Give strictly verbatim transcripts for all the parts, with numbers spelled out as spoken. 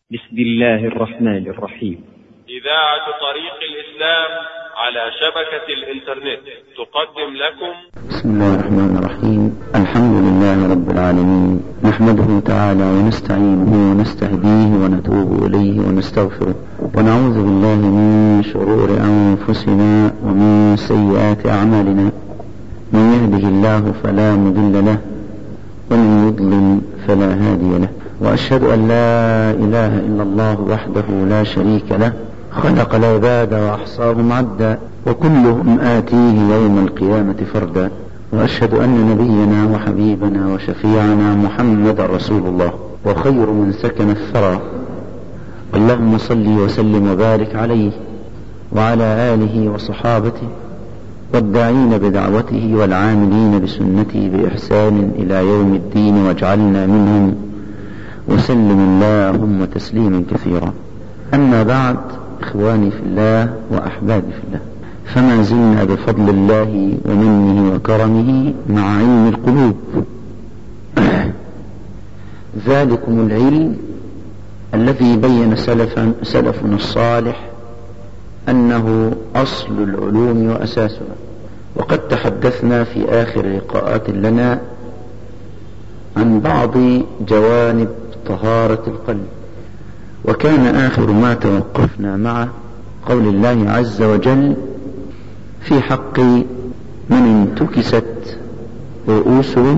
بسم الله الرحمن الرحيم. إذاعة طريق الإسلام على شبكة الإنترنت تقدم لكم بسم الله الرحمن الرحيم. الحمد لله رب العالمين، نحمده تعالى ونستعينه ونستهديه ونتوب إليه ونستغفره، ونعوذ بالله من شرور أنفسنا ومن سيئات أعمالنا. من يهده الله فلا مضل له ومن يضلل فلا هادي له، وأشهد أن لا إله إلا الله وحده لا شريك له، خلق العباد وأحصاهم عدا، وكلهم آتيه يوم القيامة فردا. وأشهد أن نبينا وحبيبنا وشفيعنا محمد رسول الله، وخير من سكن الثرى. اللهم صل وسلم وبارك عليه وعلى آله وصحابته والداعين بدعوته والعاملين بسنته بإحسان إلى يوم الدين، واجعلنا منهم، وسلم اللهم تسليما كثيرا. أما بعد، إخواني في الله وأحبابي في الله، فما زلنا بفضل الله ومنه وكرمه مع علم القلوب، ذلكم العلم الذي بين سلفا سلفنا الصالح أنه أصل العلوم وأساسها. وقد تحدثنا في آخر لقاءات لنا عن بعض جوانب طهارة القلب، وكان آخر ما توقفنا معه قول الله عز وجل في حق من انتكست رؤوسهم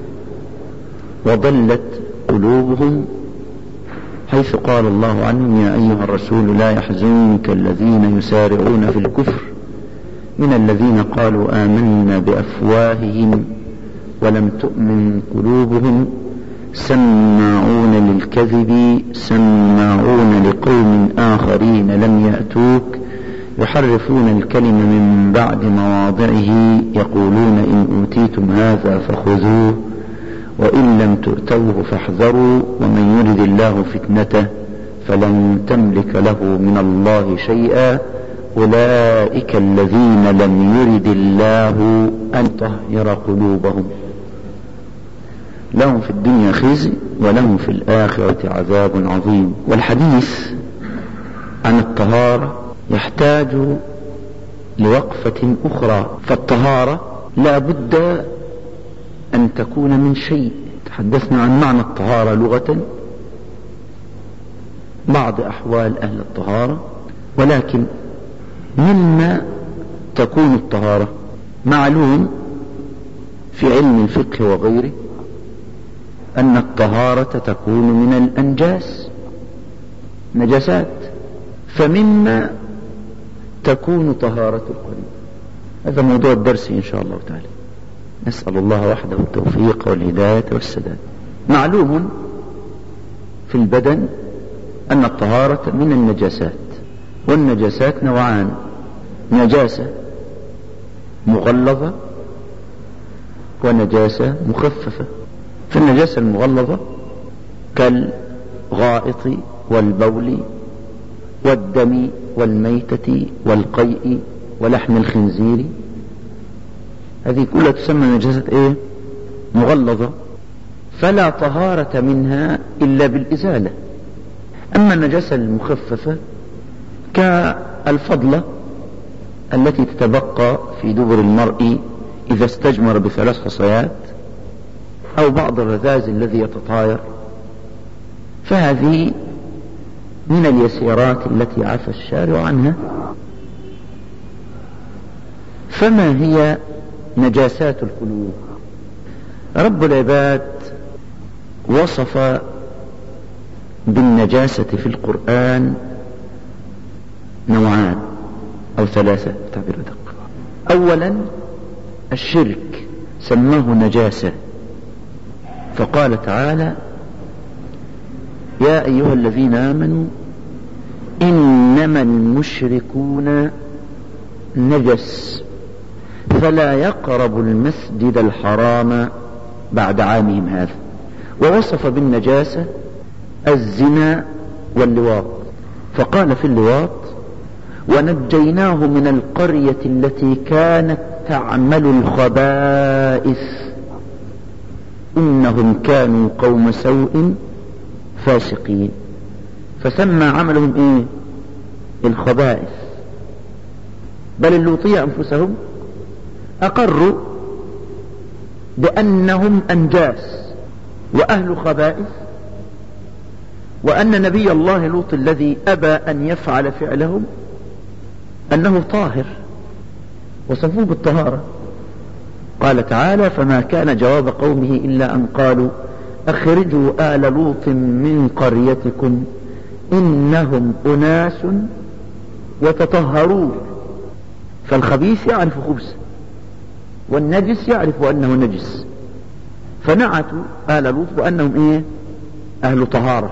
وضلت قلوبهم، حيث قال الله عنهم: يا أيها الرسول لا يحزنك الذين يسارعون في الكفر من الذين قالوا آمنا بأفواههم ولم تؤمن قلوبهم سماعون للكذب سماعون لقوم آخرين لم يأتوك يحرفون الكلم من بعد مواضعه يقولون إن أوتيتم هذا فخذوه وإن لم تؤتوه فاحذروا ومن يرد الله فتنته فلن تملك له من الله شيئا أولئك الذين لم يرد الله أن يطهر قلوبهم لهم في الدنيا خزي ولهم في الآخرة عذاب عظيم. والحديث عن الطهارة يحتاج لوقفة أخرى، فالطهارة لا بد أن تكون من شيء. تحدثنا عن معنى الطهارة لغة، بعض أحوال أهل الطهارة، ولكن مما تكون الطهارة معلوم في علم الفقه وغيره أن الطهارة تكون من الأنجاس، نجاسات، فمما تكون طهارة القلب. هذا موضوع الدرس إن شاء الله تعالى. نسأل الله وحده التوفيق والهداية والسداد. معلوم في البدن أن الطهارة من النجاسات، والنجاسات نوعان: نجاسة مغلظة ونجاسة مخففة. فالنجاسة المغلظة كالغائط والبول والدم والميتة والقيء ولحم الخنزير، هذه كلها تسمى نجاسة ايه؟ مغلظة، فلا طهارة منها إلا بالإزالة. أما النجاسة المخففة كالفضلة التي تتبقى في دبر المرء إذا استجمر بثلاث حصيات، أو بعض الرذاذ الذي يتطاير، فهذه من اليسيرات التي عفى الشارع عنها. فما هي نجاسات القلوب؟ رب العباد وصف بالنجاسة في القرآن نوعان أو ثلاثة تعبير دقيق. أولا الشرك سماه نجاسة، فقال تعالى: يا أيها الذين آمنوا إنما المشركون نجس فلا يقربوا المسجد الحرام بعد عامهم هذا. ووصف بالنجاسة الزنا واللواط، فقال في اللواط: ونجيناه من القرية التي كانت تعمل الخبائث إنهم كانوا قوم سوء فاسقين. فسمى عملهم ايه؟ الخبائث. بل اللوطية انفسهم اقروا بانهم انجاس واهل خبائث، وان نبي الله لوط الذي ابى ان يفعل فعلهم انه طاهر، وصفوه بالطهارة. قال تعالى: فما كان جواب قومه الا ان قالوا اخرجوا آل لوط من قريتكم انهم اناس يتطهرون. فالخبيث يعرف خبثه، والنجس يعرف انه نجس، فنعتوا آل لوط بانهم ايه؟ اهل طهارة.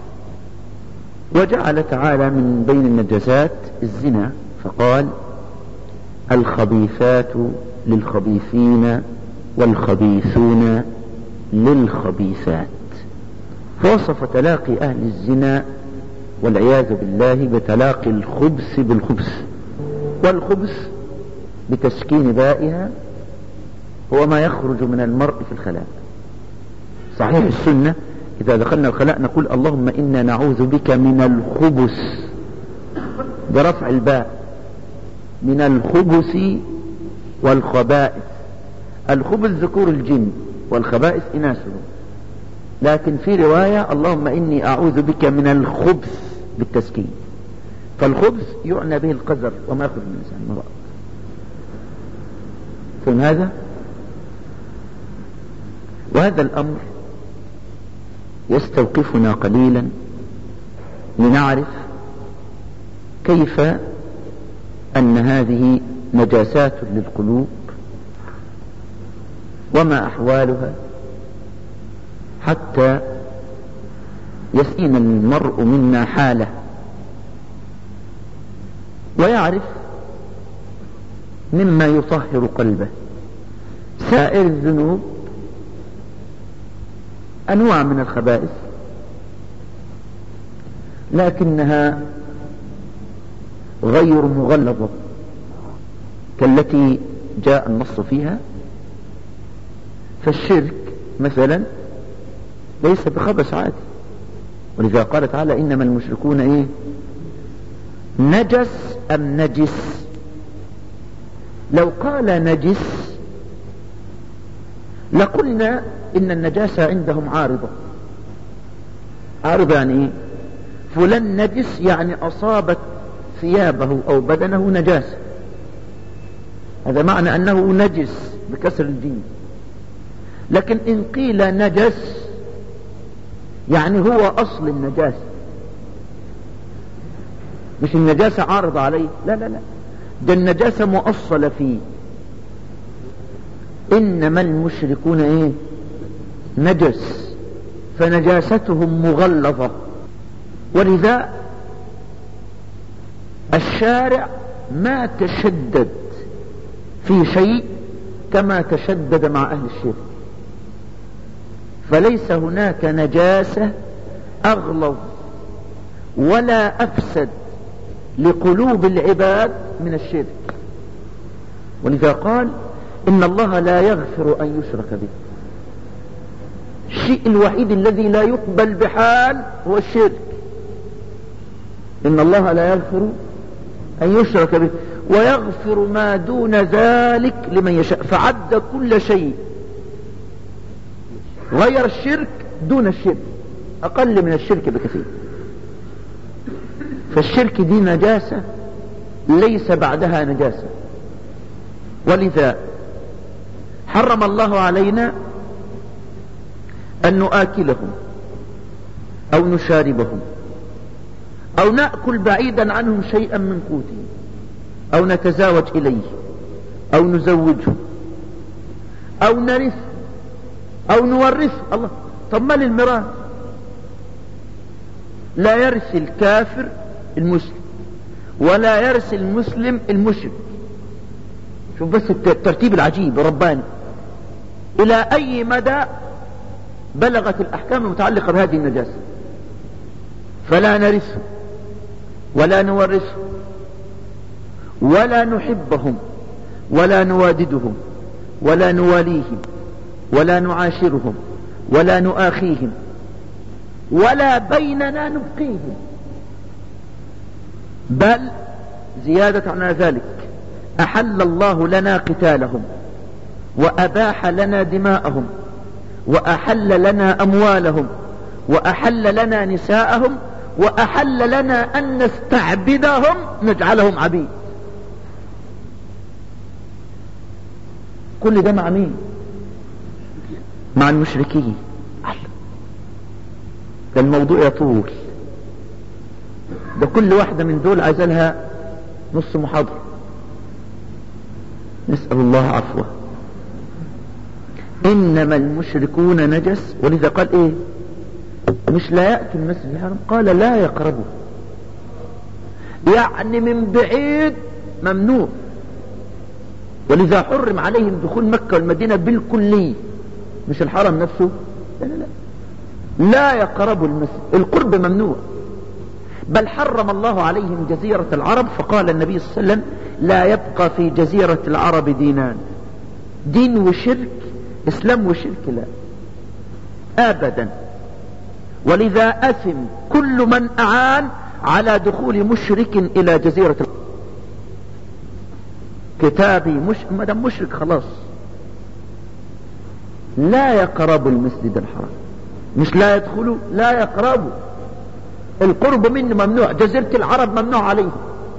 وجعل تعالى من بين النجاسات الزنا، فقال: الخبيثات للخبيثين والخبيثون للخبيثات. فوصف تلاقي اهل الزنا والعياذ بالله بتلاقي الخبث بالخبث، والخبث بتسكين بائها هو ما يخرج من المرء في الخلاء. صحيح السنة إذا دخلنا الخلاء نقول: اللهم إنا نعوذ بك من الخبث برفع الباء، من الخبث والخبائث. الخبث ذكور الجن والخبائث إناثهم، لكن في رواية: اللهم إني أعوذ بك من الخبث بالتسكين. فالخبث يعنى به القذر وما يخرج من الإنسان مرأة. ثم هذا وهذا الأمر يستوقفنا قليلا لنعرف كيف أن هذه نجاسات للقلوب وما أحوالها، حتى يسين المرء منا حاله ويعرف مما يطهر قلبه. سائر الذنوب أنواع من الخبائث، لكنها غير مغلظة كالتي جاء النص فيها. فالشرك مثلا ليس بخبث عادي، ولذا قال تعالى: إنما المشركون إيه؟ نجس أم نجس. لو قال نجس لقلنا إن النجاسة عندهم عارضة. عارضة يعني إيه؟ فلان نجس يعني أصابت ثيابه أو بدنه نجاسة، هذا معنى أنه نجس بكسر الجيم. لكن إن قيل نجس يعني هو أصل النجاسة، مش النجاسة عارضة عليه، لا لا لا، ده النجاسة مؤصلة فيه. إنما المشركون إيه؟ نجس، فنجاستهم مغلظة. ولذا الشارع ما تشدد في شيء كما تشدد مع أهل الشرك. فليس هناك نجاسة أغلظ ولا أفسد لقلوب العباد من الشرك. ولذا قال: إن الله لا يغفر أن يشرك به. الشيء الوحيد الذي لا يقبل بحال هو الشرك. إن الله لا يغفر أن يشرك به ويغفر ما دون ذلك لمن يشاء. فعد كل شيء غير الشرك دون الشرك، أقل من الشرك بكثير. فالشرك دي نجاسة ليس بعدها نجاسة. ولذا حرم الله علينا أن نؤكلهم أو نشاربهم أو نأكل بعيدا عنهم شيئا من قوتهم أو نتزاوج إليه أو نزوجه أو نرث أو نورث. الله، طب ما للميراث؟ لا يرث الكافر المسلم ولا يرث المسلم المشرك. شوف بس الترتيب العجيب رباني. إلى أي مدى بلغت الأحكام المتعلقة بهذه النجاسة. فلا نرثه ولا نورثه ولا نحبهم ولا نواددهم ولا نواليهم ولا نعاشرهم ولا نؤاخيهم ولا بيننا نبقيهم. بل زيادة على ذلك أحل الله لنا قتالهم وأباح لنا دماءهم وأحل لنا أموالهم وأحل لنا نساءهم وأحل لنا أن نستعبدهم نجعلهم عبيد. كل ده مع مين؟ مع المشركين. ده الموضوع يطول، ده كل واحدة من دول عايزة لها نص محاضرة. نسأل الله عفوه. إنما المشركون نجس، ولذا قال إيه؟ مش لا يأتي المسجد الحرام، قال لا يقربوا، يعني من بعيد ممنوع. ولذا حرم عليهم دخول مكة والمدينة بالكلية، مش الحرم نفسه، لا لا لا لا يقربوا المسجد، القرب ممنوع. بل حرم الله عليهم جزيرة العرب، فقال النبي صلى الله عليه وسلم لا يبقى في جزيرة العرب دينان، دين وشرك، اسلام وشرك، لا ابدا. ولذا اثم كل من اعان على دخول مشرك الى جزيرة العرب. كتابي مش ما دام مشرك خلاص لا يقربوا المسجد الحرام، مش لا يدخلوا، لا يقربوا. القرب منه ممنوع، جزيرة العرب ممنوع عليه.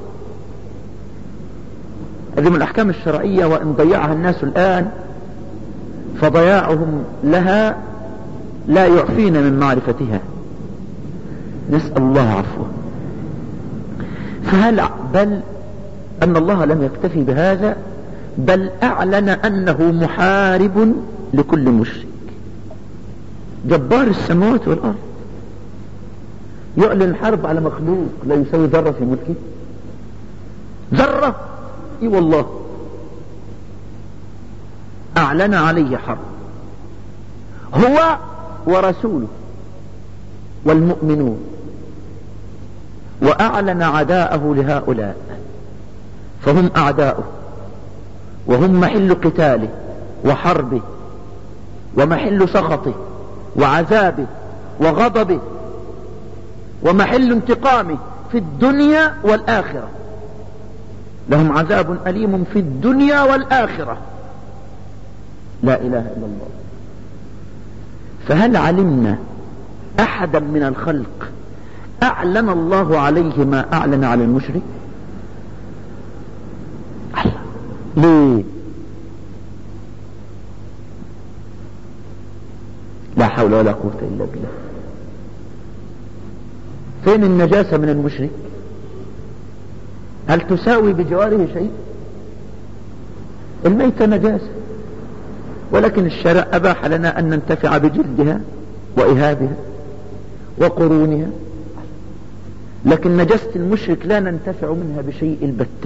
هذه من الأحكام الشرعية، وإن ضيعها الناس الآن فضياعهم لها لا يعفين من معرفتها. نسأل الله عفوه. فهل بل أن الله لم يكتفي بهذا، بل أعلن أنه محارب لكل مشرك، جبار السماوات والأرض، يعلن الحرب على مخلوق لا يساوي ذرة في ملكه، ذرة، اي والله، اعلن عليه حرب هو ورسوله والمؤمنون، واعلن عداءه لهؤلاء، فهم اعداؤه وهم محل قتاله وحربه ومحل سخطه وعذابه وغضبه ومحل انتقامه في الدنيا والآخرة. لهم عذاب أليم في الدنيا والآخرة، لا إله إلا الله. فهل علمنا أحدا من الخلق أعلن الله عليه ما أعلن على المشرك؟ ليه؟ لا حول ولا قوة إلا بالله. فين النجاسة من المشرك؟ هل تساوي بجواره شيء؟ الميتة نجاسة، ولكن الشرع أباح لنا أن ننتفع بجلدها وإهابها وقرونها، لكن نجاسة المشرك لا ننتفع منها بشيء البتة.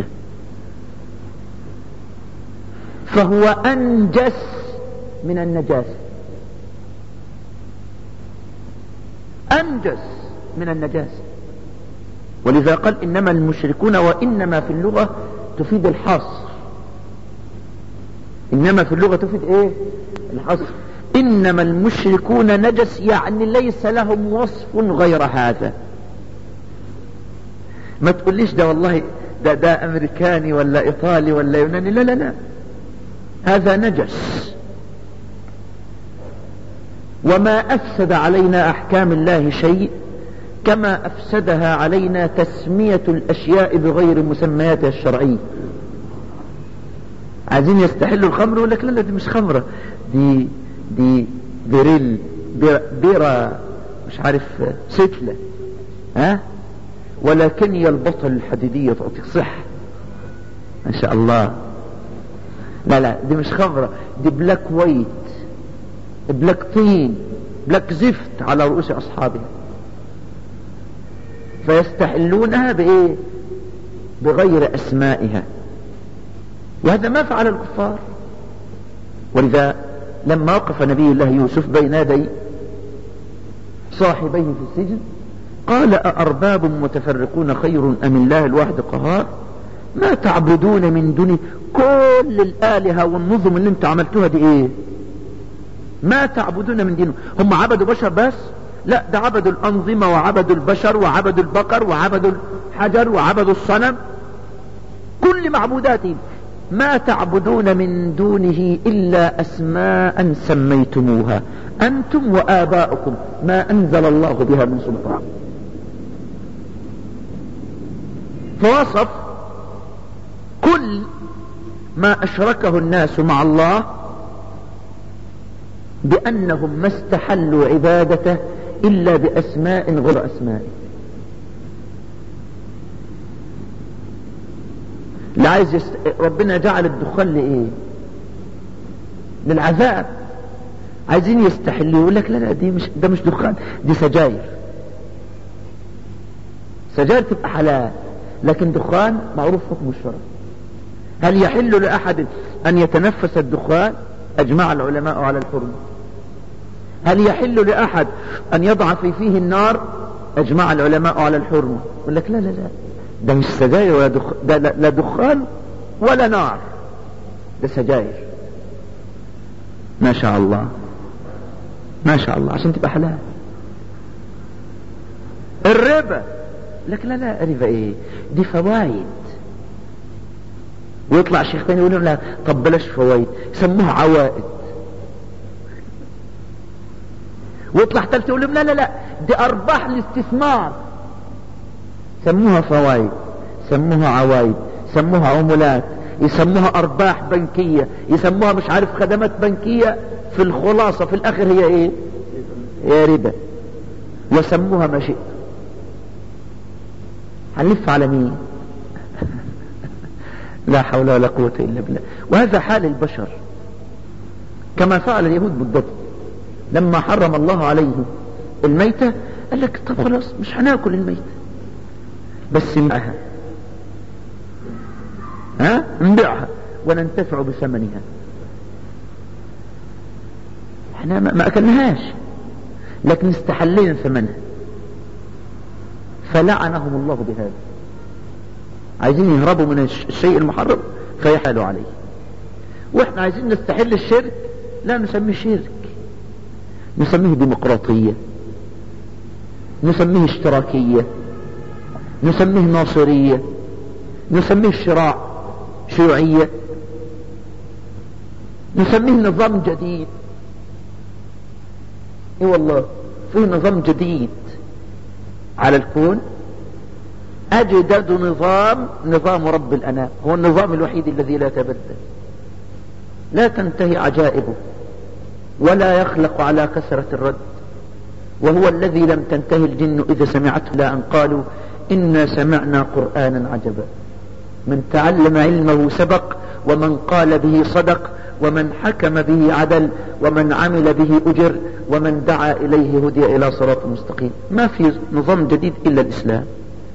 فهو أنجس من النجاسة، أنجس من النجاسة. ولذا قال إنما المشركون، وإنما في اللغة تفيد الحصر، إنما في اللغة تفيد إيه؟ الحصر. إنما المشركون نجس، يعني ليس لهم وصف غير هذا. ما تقوليش ده والله ده ده أمريكاني ولا إيطالي ولا يوناني، لا لا لا، هذا نجس. وما أفسد علينا أحكام الله شيء كما أفسدها علينا تسمية الأشياء بغير مسمياتها الشرعية. عايزين يستحلوا الخمر يقول لك لا لا دي مش خمرة، دي دي بيريل، بيرة مش عارف ستلة، ها، ولكن هي البطل الحديدية تعطيك صح ما شاء الله. لا لا دي مش خمرة، دي بلاك وايت، بلاك طين، بلاك زفت على رؤوس أصحابها. فيستحلونها بإيه؟ بغير أسمائها، وهذا ما فعل الكفار. ولذا لما وقف نبي الله يوسف بين يدي صاحبيه في السجن قال أأرباب متفرقون خير أم الله الواحد القهار ما تعبدون من دونه. كل الآلهة والنظم اللي انت عملتوها دي ايه؟ ما تعبدون من دونه. هم عبدوا بشر بس؟ لا، ده عبدوا الأنظمة وعبدوا البشر وعبدوا البقر وعبدوا حجر وعبدوا الصنم، كل معبوداتهم. ما تعبدون من دونه إلا أسماء سميتموها أنتم وآباؤكم ما أنزل الله بها من سلطان. فوصف كل ما أشركه الناس مع الله بأنهم ما استحلوا عبادته إلا بأسماء غير أسمائه. لا عايز يست... ربنا جعل الدخان لإيه؟ للعذاب. عايزين يستحلوا، يقول لك لا لا دي مش ده مش دخان، دي سجاير. سجاير تبقى حلال، لكن دخان معروف حكم الشرع. هل يحل لأحد أن يتنفس الدخان؟ أجمع العلماء على الحرمة. هل يحل لأحد أن يضع في فيه النار؟ أجمع العلماء على الحرمة. يقول لك لا لا لا ده مش سجاير ولا دخان، ده لا دخان ولا نار، ده سجاير. ما شاء الله ما شاء الله، عشان تبقى حلال. الربا لك لا لا ربا ايه، دي فوائد. ويطلع شيخ ثاني يقول لهم لا طب بلاش فوائد، يسموها عوائد. ويطلع ثالث يقول لهم لا لا لا دي ارباح الاستثمار، سموها فوائد، سموها عوائد، سموها عمولات، يسموها ارباح بنكية، يسموها مش عارف خدمات بنكية. في الخلاصة في الاخر هي ايه؟ هي ربا. وسموها ما شئت. هنلف على مين؟ لا حول ولا قوة الا بالله. وهذا حال البشر كما فعل اليهود بالضبط. لما حرم الله عليهم الميتة قال لك طب خلاص مش هناكل الميتة، بس نبيعها، ها نبيعها وننتفع بثمنها. احنا ما اكلناهاش لكن استحلينا ثمنها، فلعنهم الله بهذا. عايزين يهربوا من الشيء المحرم فيحالوا عليه. واحنا عايزين نستحل الشرك، لا نسميه شرك، نسميه ديمقراطية، نسميه اشتراكية، نسميه ناصرية، نسميه شراع شيوعية، نسميه نظام جديد. اي والله فيه نظام جديد على الكون، اجدد نظام، نظام رب الانام. هو النظام الوحيد الذي لا يتبدل، لا تنتهي عجائبه، ولا يخلق على كثرة الرد. وهو الذي لم تنتهي الجن إذا سمعته لا أن قالوا إنا سمعنا قرآنا عجبا. من تعلم علمه سبق، ومن قال به صدق، ومن حكم به عدل، ومن عمل به أجر، ومن دعا إليه هدي إلى صراط مستقيم. ما في نظام جديد إلا الإسلام،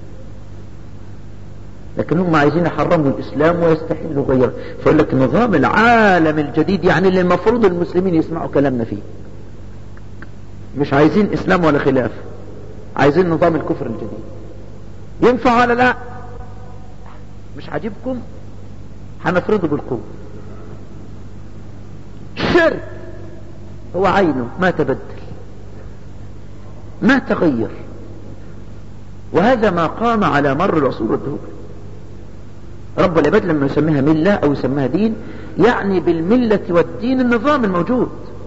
لكن هم عايزين يحرموا الإسلام ويستحلوا غيره. فيقول لك نظام العالم الجديد، يعني اللي المفروض المسلمين يسمعوا كلامنا فيه. مش عايزين إسلام ولا خلاف، عايزين نظام الكفر الجديد. ينفع ولا لا؟ مش عاجبكم؟ هنفرضه بالقوة. الشرك هو عينه ما تبدل ما تغير، وهذا ما قام على مر العصور والدهور. رب العباد لما يسميها ملة او يسميها دين، يعني بالملة والدين النظام الموجود.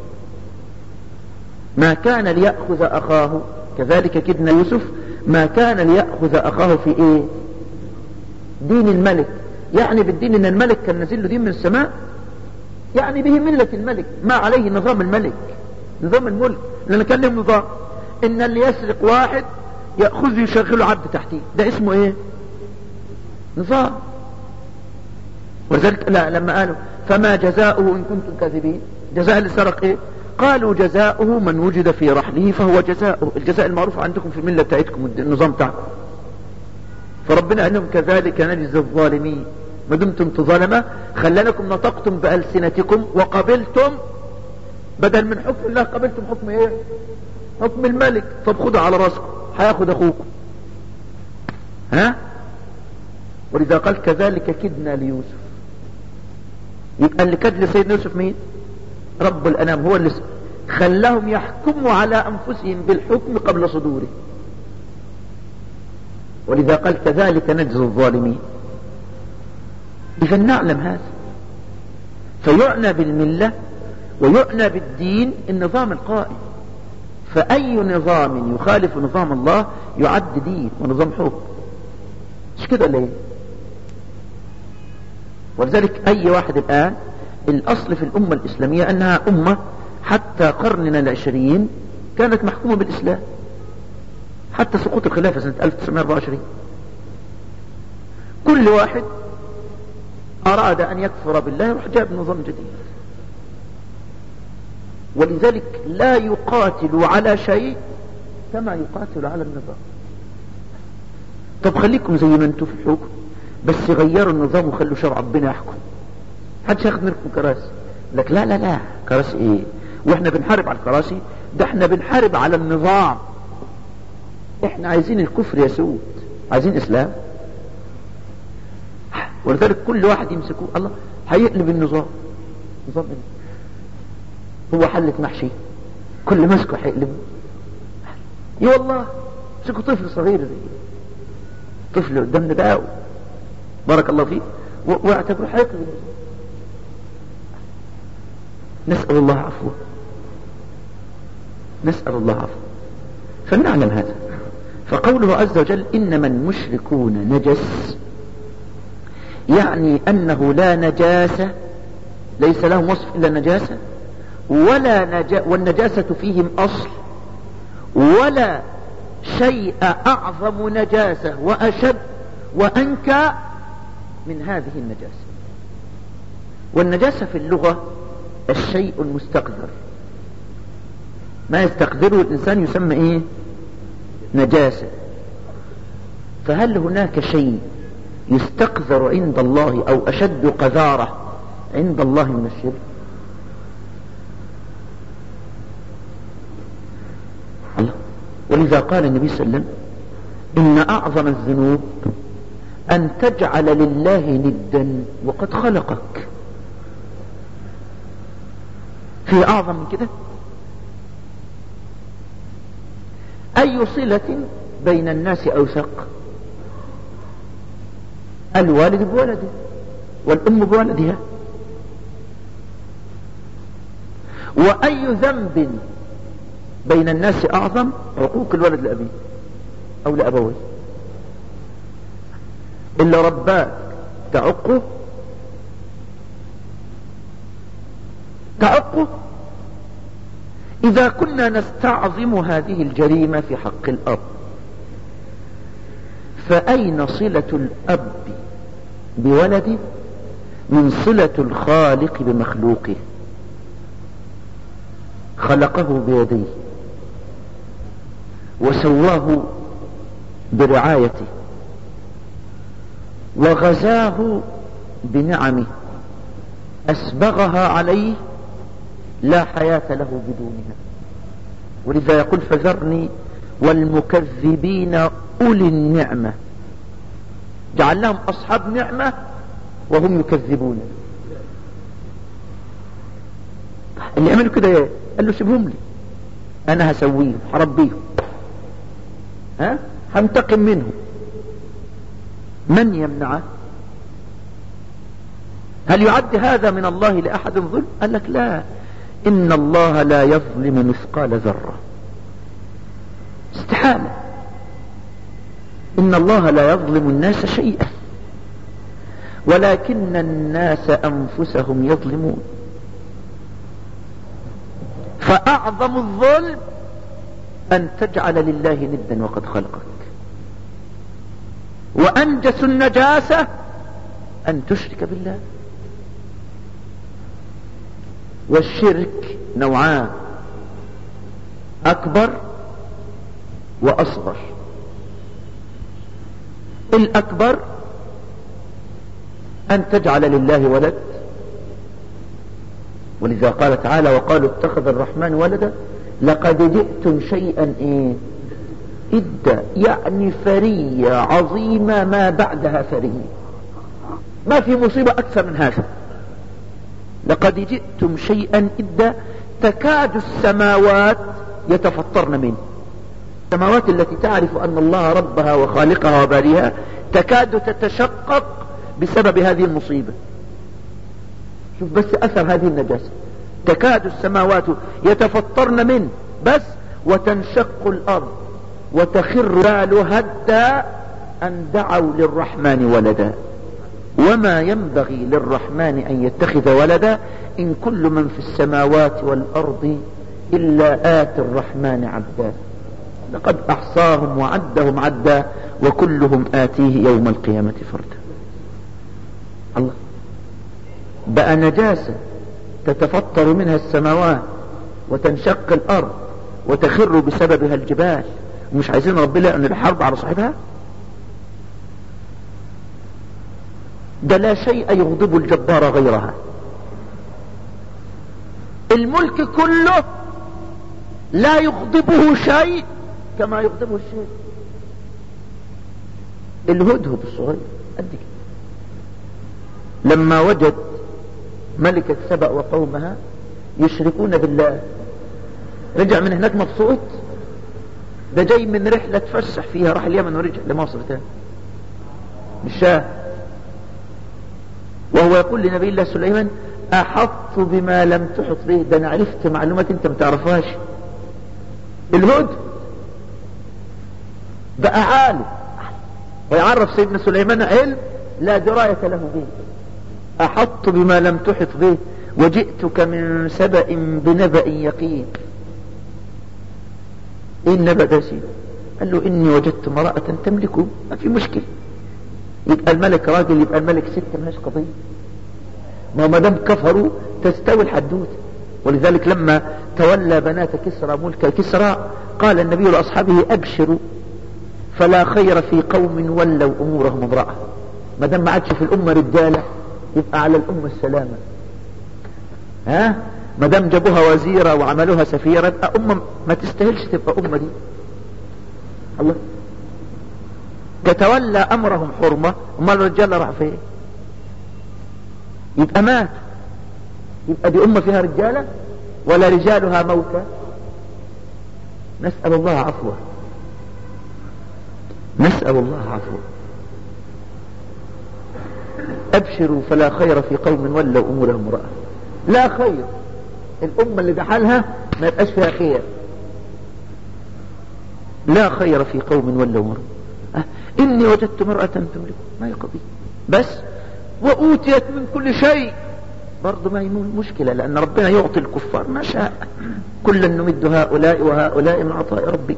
ما كان ليأخذ اخاه، كذلك كدنا يوسف، ما كان ليأخذ اخاه في ايه؟ دين الملك. يعني بالدين ان الملك كان نزل له دين من السماء، يعني به ملة الملك، ما عليه نظام الملك، نظام الملك. لان كان لهم نظام ان اللي يسرق واحد يأخذ يشغله عبد تحتيه، ده اسمه ايه؟ نظام. وذلك لا لما قالوا فما جزاؤه ان كنتم كاذبين، جزاء اللي سرق ايه؟ قالوا جزاؤه من وجد في رحله فهو جزاؤه. الجزاء المعروف عندكم في الملة بتاعتكم، النظام بتاعكم. فربنا قال لهم كذلك نجزي الظالمين. ما دمتم تظلمة خلانكم نطقتم بألسنتكم وقبلتم، بدل من حكم الله قبلتم حكم ايه؟ حكم الملك. طب خدوا على راسكم، هياخد اخوكم. ها؟ ولذا قال كذلك كدنا ليوسف. يبقى اللي كد لسيدنا يوسف مين؟ رب الانام. هو اللي خلاهم يحكموا على انفسهم بالحكم قبل صدوره. ولذا قال كذلك نجزي الظالمين. إذا نعلم هذا، فيعنى بالملة ويعنى بالدين النظام القائم، فأي نظام يخالف نظام الله يعد دين ونظام حكم، مش كده ليه؟ ولذلك أي واحد الآن، الأصل في الأمة الإسلامية أنها أمة حتى قرننا العشرين كانت محكومة بالإسلام، حتى سقوط الخلافة سنة ألف وتسعمائة وأربعة وعشرين كل واحد أراد أن يكفر بالله يروح جاب نظام جديد. ولذلك لا يقاتل على شيء كما يقاتل على النظام. طب خليكم زي ما انتم في الحكم، بس غيروا النظام وخلوا شرع ربنا يحكم، حدش ياخد منكم كراسي. لك لا لا لا، كراسي ايه؟ واحنا بنحارب على الكراسي؟ ده احنا بنحارب على النظام. احنا عايزين الكفر يسود، عايزين اسلام. ولذلك كل واحد يمسكوه الله هيقلب النظام. نظام ايه؟ هو حلة محشي كل مسكه هيقلبه؟ اي والله. مسكوا طفل صغير زي طفل قدامنا ده بارك الله فيه واعتبره هيقلب النظام. نسأل الله عفوه، نسأل الله عفوه. فلنعلم هذا. فقوله عز وجل إنما المشركون نجس، يعني أنه لا نجاسة، ليس لهم وصف إلا نجاسة، ولا نجا والنجاسة فيهم أصل، ولا شيء أعظم نجاسة وأشد وأنكى من هذه النجاسة. والنجاسة في اللغة الشيء المستقذر، ما يستقذره الإنسان يسمى إيه؟ نجاسة. فهل هناك شيء يستقذر عند الله أو أشد قذارة عند الله من الشرك؟ الله. ولذا قال النبي صلى الله عليه وسلم إن أعظم الذنوب أن تجعل لله ندا وقد خلقك. في أعظم من كده؟ أي صلة بين الناس أوثق؟ الوالد بولده والأم بولدها. وأي ذنب بين الناس أعظم؟ عقوق الولد لأبيه أو لأبويه. إلا رباك تعقه تعقه. إذا كنا نستعظم هذه الجريمة في حق الأب، فأين صلة الأب بولده من صلة الخالق بمخلوقه؟ خلقه بيديه وسواه برعايته وغزاه بنعمه أسبغها عليه، لا حياة له بدونها. ولذا يقول فذرني والمكذبين أولي النعمة، جعل لهم أصحاب نعمة وهم يكذبون. اللي يعملوا كده ايه؟ قال له سيبهم لي، أنا هسويهم هربيهم، ها هنتقم منهم. من يمنعه؟ هل يعد هذا من الله لأحد ظلم؟ قال لك لا، إن الله لا يظلم مثقال ذرة، استحالة. إن الله لا يظلم الناس شيئا ولكن الناس أنفسهم يظلمون. فأعظم الظلم أن تجعل لله ندا وقد خلقك، وأنجس النجاسة أن تشرك بالله. والشرك نوعان، أكبر وأصغر. الأكبر أن تجعل لله ولد، ولذا قال تعالى وقالوا اتخذ الرحمن ولدا لقد جئتم شيئا إيه؟ إدا، يعني فرية عظيمة ما بعدها فرية، ما في مصيبة أكثر من هذا. لقد جئتم شيئا إدا تكاد السماوات يتفطرن منه السماوات التي تعرف أن الله ربها وخالقها وباريها تكاد تتشقق بسبب هذه المصيبة. شوف بس أثر هذه النجاسة، تكاد السماوات يتفطرن منه بس، وتنشق الأرض وتخر الجبال هدا أن دعوا للرحمن ولدا، وما ينبغي للرحمن أن يتخذ ولدا، إن كل من في السماوات والأرض إلا آتي الرحمن عبدا، لقد أحصاهم وعدهم عدا وكلهم آتيه يوم القيامة فردا. الله، بقى نجاسة تتفطر منها السماوات وتنشق الأرض وتخر بسببها الجبال، ومش عايزين ربنا أن الحرب على صاحبها؟ ده لا شيء يغضب الجبار غيرها. الملك كله لا يغضبه شيء كما يغضبه الشيء. الهدهد الصغير قد كده لما وجد ملكة سبأ وقومها يشركون بالله رجع من هناك مبسوط. ده جاي من رحلة تفسح فيها، راح اليمن ورجع لمصر تاني بالشاه، وهو يقول لنبي الله سليمان أحط بما لم تحط به، ده أنا عرفت معلومات أنت ما تعرفهاش. الهدهد بقى عالم ويعرف سيدنا سليمان علم لا دراية له به. أحط بما لم تحط به وجئتك من سبأ بنبأ يقين. ايه النبأ ده سيدي؟ قال له إني وجدت امرأة تملكه، ما في مشكلة. يبقى الملك راجل، يبقى الملك ست، ماش قضية. ما ما دام كفروا تستوي الحدوث. ولذلك لما تولى بنات كسرى ملك كسرى قال النبي لأصحابه أبشروا فلا خير في قوم ولوا أمورهم امرأة. ما دام ما عادش في الأمة رجالة يبقى على الأمة السلامة. ها، ما دام جابوها وزيرة وعملوها سفيرة يبقى أمة ما تستاهلش تبقى أمة دي. الله، تتولى أمرهم حرمة، وما الرجال راح فين؟ يبقى مات. يبقى دي أمة فيها رجالة ولا رجالها موتى؟ نسأل الله عفوه، نسأل الله عفوه. أبشروا فلا خير في قوم ولوا أمورهم امرأة. لا خير، الأمة اللي بحالها ما يبقاش فيها خير. لا خير في قوم ولوا امرأة. أه. إني وجدت امرأة تملك، ما يقضي بس وأوتيت من كل شيء، برضه ما هي مشكلة، لأن ربنا يعطي الكفار ما شاء. كلا نمد هؤلاء وهؤلاء من عطاء ربك.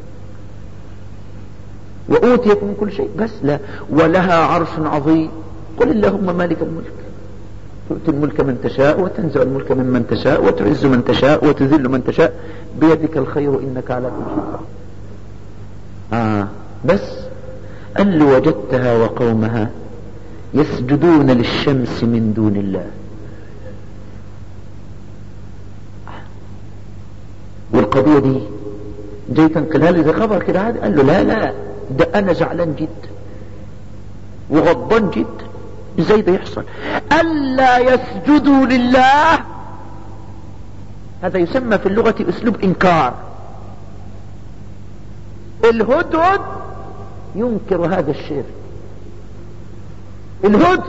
وأوتيت من كل شيء بس لا، ولها عرش عظيم. قل اللهم مالك الملك تؤتي الملك من تشاء وتنزع الملك ممن تشاء وتعز من تشاء وتذل من تشاء بيدك الخير إنك على كل شيء. آه بس قال له وجدتها وقومها يسجدون للشمس من دون الله. والقضية دي جاي تنقلها لي زي خبر كده عادي. قال له لا لا، ده أنا زعلان جدا وغضبان جدا. ازاي ده يحصل؟ ألا يسجدوا لله، هذا يسمى في اللغة أسلوب إنكار. الهدهد ينكر هذا الشرك. الهدهد،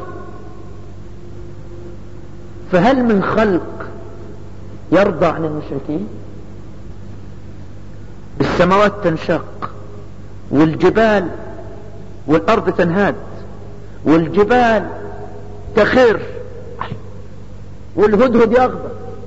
فهل من خلق يرضى عن المشركين؟ السماوات تنشق والجبال والأرض تنهاد والجبال تخر والهدهد يغضب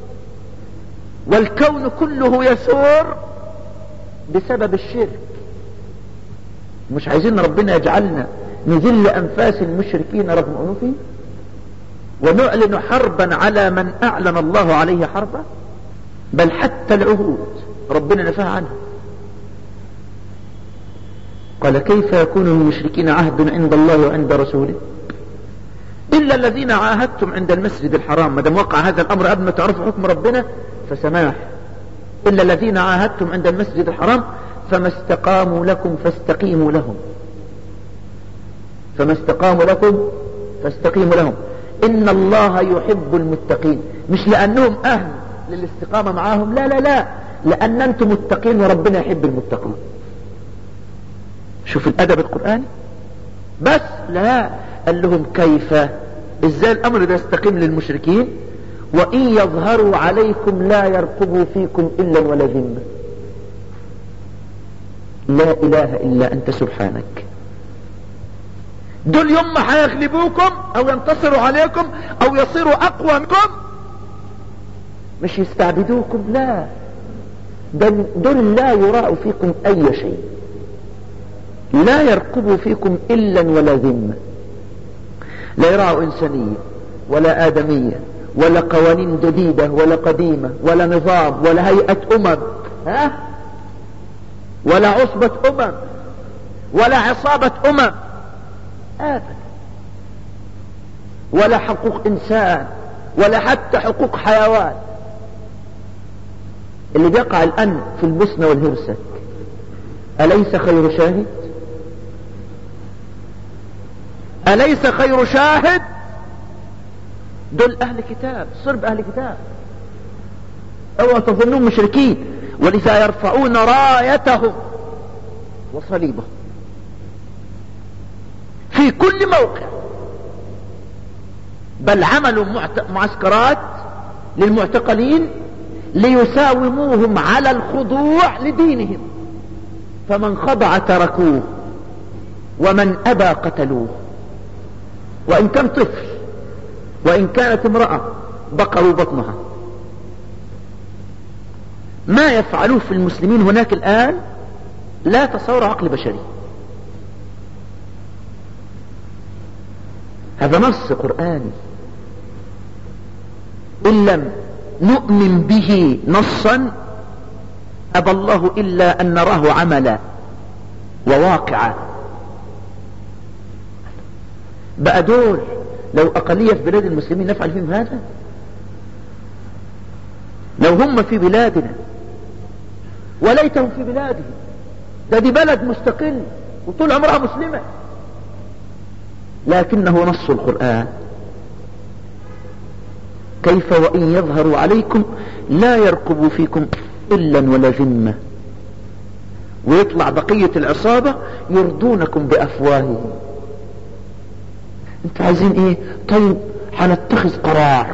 والكون كله يثور بسبب الشرك. مش عايزين ربنا يجعلنا نذل أنفاس المشركين رغم أنوفهم ونعلن حربا على من أعلن الله عليه حربا؟ بل حتى العهود ربنا نفاه عنها. قال كيف يكون للمشركين عهد عند الله وعند رسوله إلا الذين عاهدتم عند المسجد الحرام. ما دام وقع هذا الأمر قبل ما تعرفوا حكم ربنا فسماح. إلا الذين عاهدتم عند المسجد الحرام فما استقاموا لكم فاستقيموا لهم. فما استقاموا لكم فاستقيموا لهم إن الله يحب المتقين. مش لأنهم أهل للاستقامة معاهم، لا لا لا، لأن أنتم متقين وربنا يحب المتقين. شوف الادب القرآني. بس لا، قال لهم كيف، ازاي الامر ده يستقيم للمشركين؟ وان يظهروا عليكم لا يرقبوا فيكم الا ولا ذمة. لا اله الا انت سبحانك. دول يوم ما هيغلبوكم او ينتصروا عليكم او يصيروا اقوى منكم مش يستعبدوكم، لا، دول لا يراء فيكم اي شيء، لا يرقبوا فيكم الا ولا ذمة. لا يراعوا انسانية ولا ادمية ولا قوانين جديدة ولا قديمة ولا نظام ولا هيئة امم، ها، ولا عصبة امم ولا عصابة امم ابدا، ولا حقوق انسان ولا حتى حقوق حيوان. اللي بيقع الان في البوسنة والهرسك أليس خير شاهد؟ أليس خير شاهد؟ دول أهل كتاب، صرب أهل كتاب، أو تظنون مشركين، ولذا يرفعون رايتهم وصليبهم في كل موقع. بل عملوا معسكرات للمعتقلين ليساوموهم على الخضوع لدينهم، فمن خضع تركوه ومن أبى قتلوه، وإن كان طفل وإن كانت امرأة بقروا بطنها. ما يفعلوه في المسلمين هناك الآن لا تصور عقل بشري. هذا نص قرآني، إن لم نؤمن به نصا أبى الله إلا أن نراه عملا وواقعا. بقى دول لو أقلية في بلاد المسلمين نفعل فيهم هذا؟ لو هم في بلادنا وليتهم في بلادهم، ده دي بلد مستقل وطول عمرها مسلمة، لكنه نص القرآن. كيف وإن يظهروا عليكم لا يرقبوا فيكم إلا ولا ذمة، ويطلع بقية العصابة يرضونكم بأفواههم. انتوا عايزين ايه؟ طيب هنتخذ قرار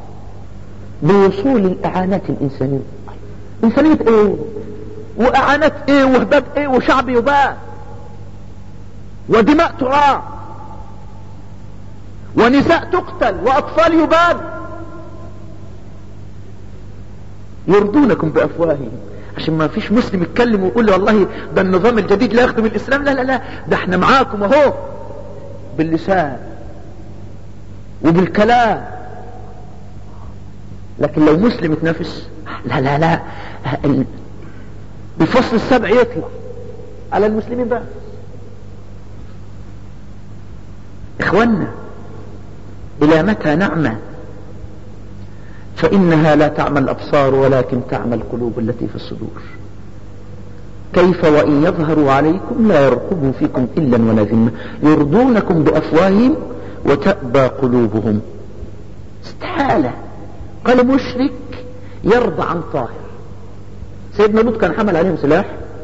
بوصول الإعانات الإنسانية. إنسانية ايه وإعانات ايه وهباب ايه وشعب يباع ودماء تراع ونساء تقتل وأطفال يباد. يرضونكم بأفواههم عشان ما فيش مسلم يتكلم ويقول لي والله ده النظام الجديد لا يخدم الإسلام. لا لا لا، ده احنا معاكم اهو باللسان وبالكلام. لكن لو مسلم يتنافس، لا لا لا، الفصل السبع يطلع على المسلمين بقى. اخوانا، الى متى نعمى؟ فانها لا تعمى الابصار ولكن تعمى القلوب التي في الصدور. كيف وان يظهروا عليكم لا يرقبوا فيكم الا ولا ذمة، يرضونكم بافواههم وتأبى قلوبهم. استحالة. قال مشرك يرضى عن طاهر. سيدنا لوط كان حمل عليهم سلاح،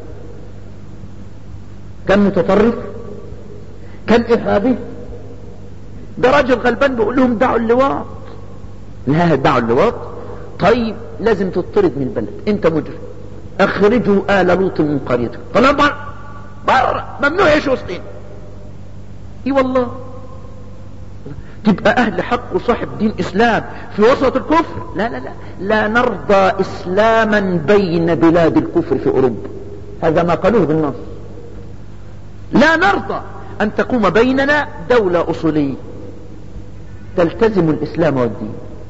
كان متطرف، كان ارهابي. ده راجل غلبان بيقول لهم دعوا اللواط. لا، دعوا اللواط. طيب لازم تطرد من البلد، انت مجرم، اخرجوا آل لوط من قريتكم. طلع بره بره، ممنوع يعيش وسطين. اي والله، تبقى اهل حق وصاحب دين اسلام في وسط الكفر. لا لا لا، لا نرضى اسلاما بين بلاد الكفر في اوروبا. هذا ما قالوه بالنص. لا نرضى ان تقوم بيننا دولة اصولية تلتزم الاسلام والدين،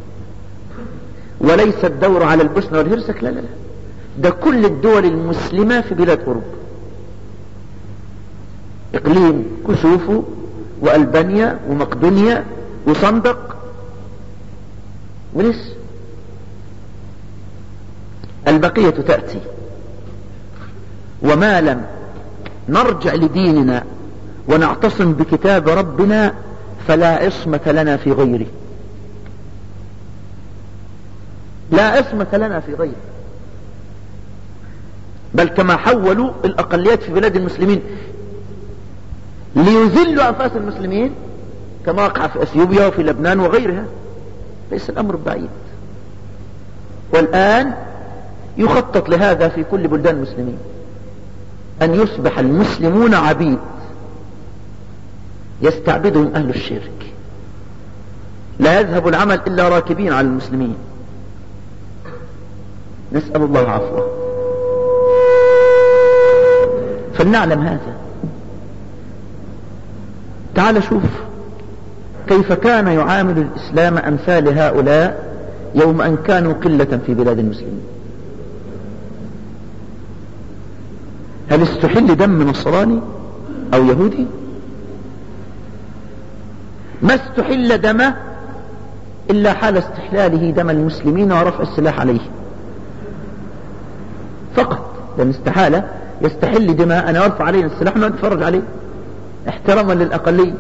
وليس الدور على البوسنة والهرسك. لا لا لا، ده كل الدول المسلمة في بلاد اوروبا، اقليم كوسوفو والبانيا ومقدونيا وصندق ولسه البقية تأتي. وما لم نرجع لديننا ونعتصم بكتاب ربنا فلا عصمة لنا في غيره. لا عصمة لنا في غيره. بل كما حولوا الأقليات في بلاد المسلمين ليذلوا أنفاس المسلمين كما وقع في أثيوبيا وفي لبنان وغيرها. ليس الأمر بعيد، والآن يخطط لهذا في كل بلدان المسلمين، أن يصبح المسلمون عبيد يستعبدهم أهل الشرك، لا يذهب العمل إلا راكبين على المسلمين. نسأل الله عفوه. فلنعلم هذا. تعال شوف كيف كان يعامل الإسلام أمثال هؤلاء يوم أن كانوا قلة في بلاد المسلمين. هل استحل دم نصراني أو يهودي؟ ما استحل دمه إلا حال استحلاله دم المسلمين ورفع السلاح عليه فقط، لأن استحالة يستحل دماءنا ويرفع علينا السلاح ونتفرج عليه احتراما للأقلية.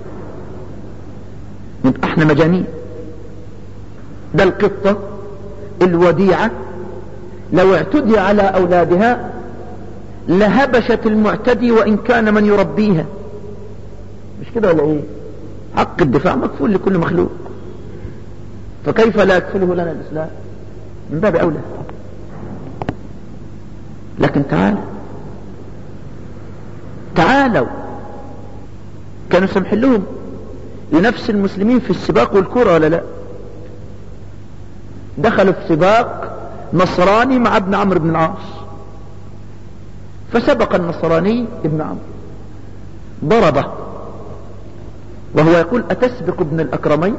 نبقى احنا مجانين. ده القطة الوديعة لو اعتدي على أولادها لهبشت المعتدي وإن كان من يربيها. مش كده ولا ايه؟ حق الدفاع مكفول لكل مخلوق، فكيف لا يكفله لنا الإسلام؟ من باب أولى. لكن تعال تعالوا كانوا سمح لهم لنفس المسلمين في السباق والكرة ولا لا؟ دخلوا في سباق نصراني مع ابن عمرو بن العاص، فسبق النصراني ابن عمرو ضربه وهو يقول أتسبق ابن الأكرمين؟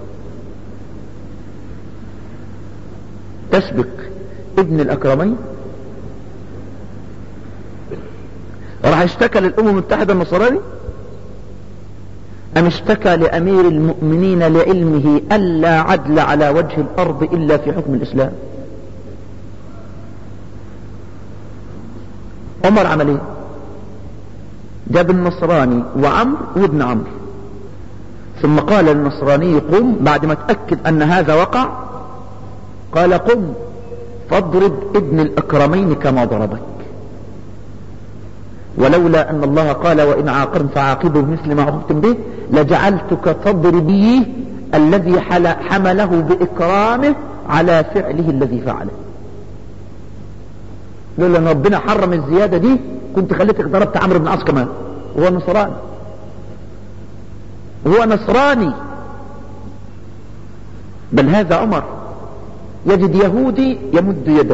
تسبق ابن الأكرمين؟ راح اشتكى للأمم المتحدة النصراني أم اشتكى لأمير المؤمنين لعلمه ألا عدل على وجه الأرض إلا في حكم الإسلام؟ عمر عمل ايه؟ جاب النصراني وعمر وابن عمرو، ثم قال للنصراني قم بعد ما تأكد أن هذا وقع، قال قم فاضرب ابن الأكرمين كما ضربك، ولولا أن الله قال وإن عاقبتم فعاقبوا بمثل ما عاقبتم به لجعلتك تضربيه الذي حمله بإكرامه على فعله الذي فعله. لولا أن ربنا حرم الزيادة دي كنت خليتك ضربت عمرو بن العاص كمان، وهو نصراني هو نصراني. بل هذا عمر يجد يهودي يمد يده،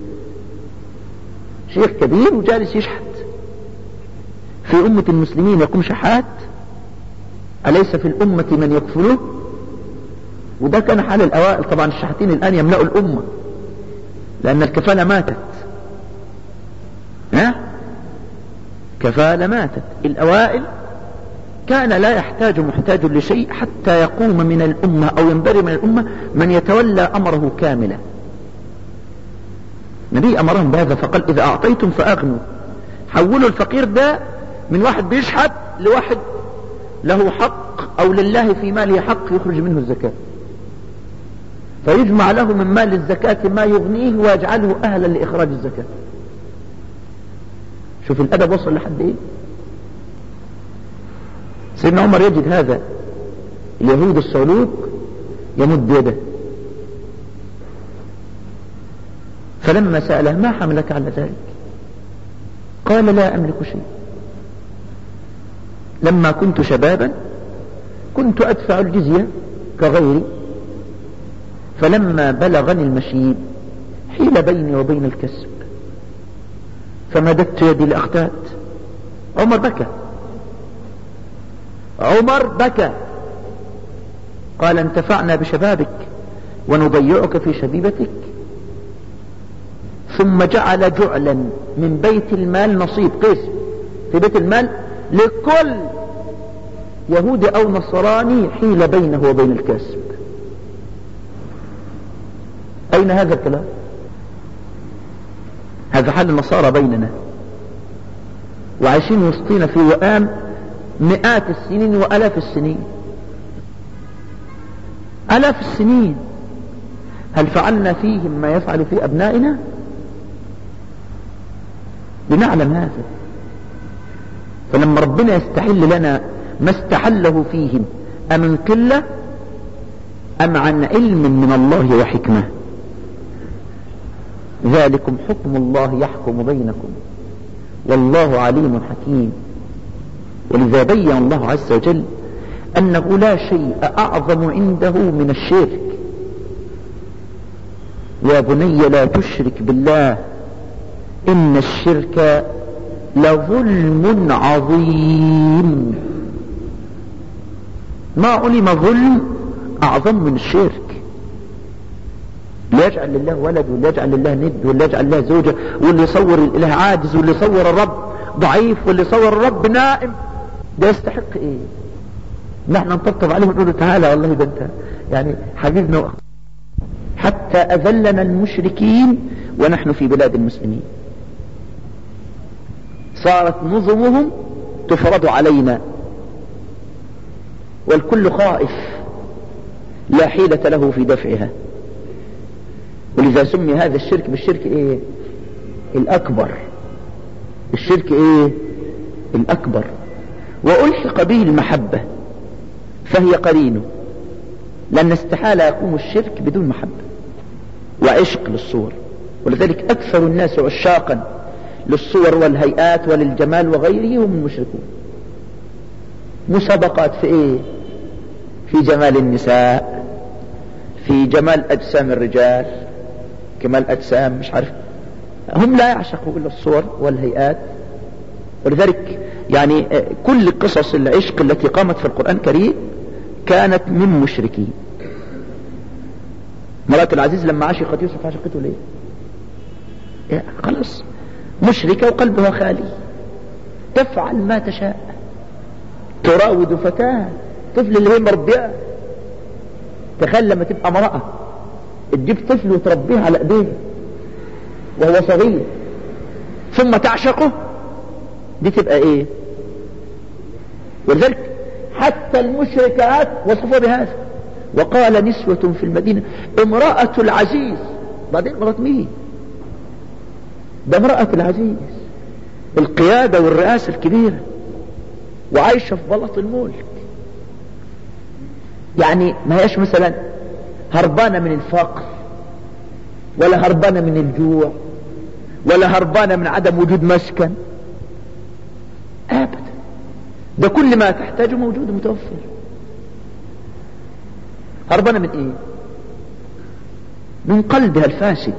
شيخ كبير وجالس يشحت في أمة المسلمين، يقوم شحات؟ أليس في الأمة من يكفله؟ وده كان حال الأوائل. طبعا الشحاتين الآن يملأوا الأمة لأن الكفالة ماتت. ها؟ كفالة ماتت. الأوائل كان لا يحتاج محتاج لشيء حتى يقوم من الأمة أو ينبري من الأمة من يتولى أمره كاملا. النبي أمرهم بهذا فقال إذا أعطيتم فأغنوا. حولوا الفقير ده من واحد بيشحت لواحد له حق أو لله في ماله حق يخرج منه الزكاة، فيجمع له من مال الزكاة ما يغنيه ويجعله أهلا لإخراج الزكاة. شوف الأدب وصل لحد إيه. سيدنا عمر يجد هذا اليهود الصلوك يمد يده، فلما سأله ما حملك على ذلك قال لا أملك شيء، لما كنت شبابا كنت أدفع الجزية كغيري، فلما بلغني المشيب حيل بيني وبين الكسب فمددت يدي لأختات. عمر بكى، عمر بكى قال انتفعنا بشبابك ونضيعك في شبيبتك. ثم جعل جعلا من بيت المال نصيب قسم في بيت المال لكل يهودي أو نصراني حيل بينه وبين الكسب. أين هذا الكلام؟ هذا حال النصارى بيننا وعايشين وسطينا في وئام مئات السنين وألاف السنين، ألاف السنين. هل فعلنا فيهم ما يفعل في أبنائنا؟ لنعلم هذا. فلما ربنا يستحل لنا ما استحله فيهم أمن قلة أم عن علم من الله وحكمة؟ ذلكم حكم الله يحكم بينكم والله عليم حكيم. ولذا بين الله عز وجل أنه لا شيء أعظم عنده من الشرك. يا بني لا تشرك بالله إن الشرك لظلم عظيم. ما علم ظلم أعظم من الشرك. لا يجعل لله ولد ولا يجعل لله ند ولا يجعل لله زوجة، واللي يصور الإله عاجز واللي يصور الرب ضعيف واللي يصور الرب نائم، ده يستحق ايه؟ نحن نطبطب عليه ونقول له تعالى والله ده انت يعني حبيبنا، حتى أذلنا المشركين ونحن في بلاد المسلمين. صارت نظمهم تفرض علينا والكل خائف لا حيلة له في دفعها. ولذا سمي هذا الشرك بالشرك ايه؟ الأكبر. الشرك ايه؟ الأكبر. وألحق به المحبة فهي قرينه، لأن استحالة يقوم الشرك بدون محبة وعشق للصور. ولذلك أكثر الناس عشاقا للصور والهيئات وللجمال وغيره هم المشركون. مسابقات في ايه؟ في جمال النساء، في جمال أجسام الرجال، كمال أجسام مش عارف. هم لا يعشقوا إلا الصور والهيئات. ولذلك يعني كل قصص العشق التي قامت في القرآن الكريم كانت من مشركين. مرأة العزيز لما عشقت يوسف عشقته ليه؟ خلاص مشركة وقلبها خالي، تفعل ما تشاء، تراود فتاة طفل اللي هي مربية. تخيل لما تبقى امرأة تجيب طفل وتربيه على ايديه وهو صغير ثم تعشقه، دي تبقى ايه؟ ولذلك حتى المشركات وصفوا بهذا، وقال نسوة في المدينة امرأة العزيز. بعدين مرات مين؟ ده امرأة العزيز، القيادة والرئاسة الكبيرة، وعايشة في بلط الملك. يعني ما هيش مثلا هربانة من الفقر ولا هربانة من الجوع ولا هربانة من عدم وجود مسكن ابدا، ده كل ما تحتاجه موجود متوفر. هربانة من ايه؟ من قلبها الفاسد.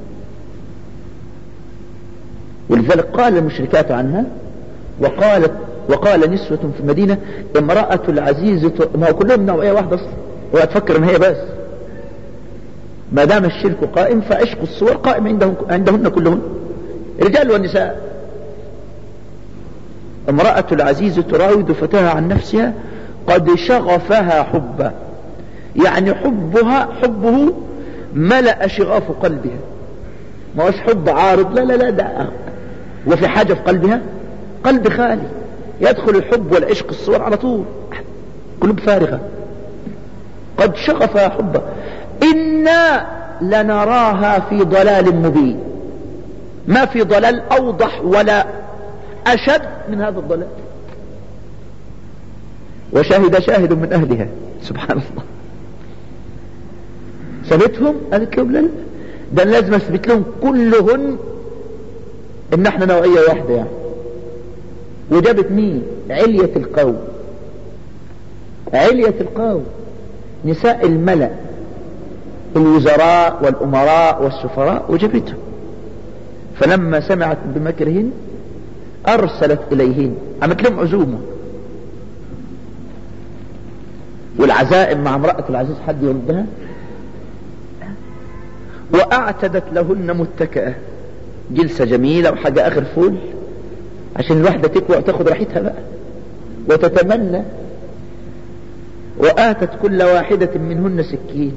ولذلك قال المشركات عنها وقالت وقال نسوة في المدينة امرأة العزيز. ما هو كلهم نوعية واحدة اصلا، وهتفكر ان هي بس. ما دام الشرك قائم فعشق الصور قائم عندهم عندهن كلهن، الرجال والنساء. امرأة العزيز تراود فتاها عن نفسها قد شغفها حبا، يعني حبها حبه ملأ شغاف قلبها، ما هوش حب عارض، لا لا لا ده وفي حاجة في قلبها، قلب خالي يدخل الحب والعشق الصور على طول، قلوب فارغة. قد شغفها حبا إنا لنراها في ضلال مبين. ما في ضلال أوضح ولا أشد من هذا الضلال. وشاهد شاهد من أهلها سبحان الله، سبتهم قالت لهم لا ده لازم اثبت لهم كلهن ان احنا نوعية واحدة يعني. وجابت مين؟ علية القوم، علية القوم، نساء الملأ، الوزراء والأمراء والسفراء، وجابتهم. فلما سمعت بمكرهن أرسلت إليهن، عملت لهم عزومة. والعزائم مع امرأة العزيز حد يردها؟ وأعتدت لهن متكئة، جلسة جميلة وحاجة آخر فول عشان الواحدة تكوى وتاخد راحتها بقى وتتمنى. وآتت كل واحدة منهن سكين.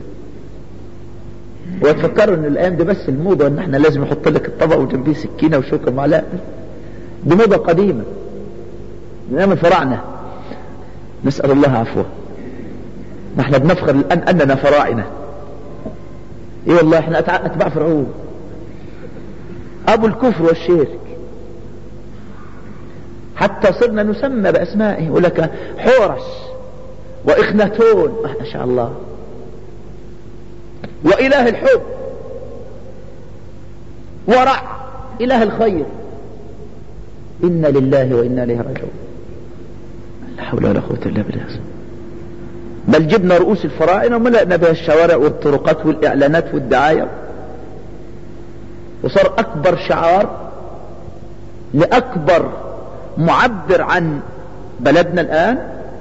وتفكروا ان الايام دي بس الموضة ان احنا لازم نحط لك الطبق وجنبيه سكينة وشوكة معلقة، دي موضة قديمة من ايام الفراعنة، نسأل الله عفوه. نحن بنفخر الان اننا فراعنة. ايه والله احنا اتباع فرعون ابو الكفر والشرك. حتى صرنا نسمى بأسمائه، يقول لك حورس وإخناتون، ما شاء الله، وإله الحب، ورع، إله الخير. إنا لله وإنا إليه راجعون. لا حول ولا قوة إلا بالله. بل جبنا رؤوس الفراعنة وملأنا بها الشوارع والطرقات والإعلانات والدعاية، وصار أكبر شعار لأكبر معبر عن بلدنا الآن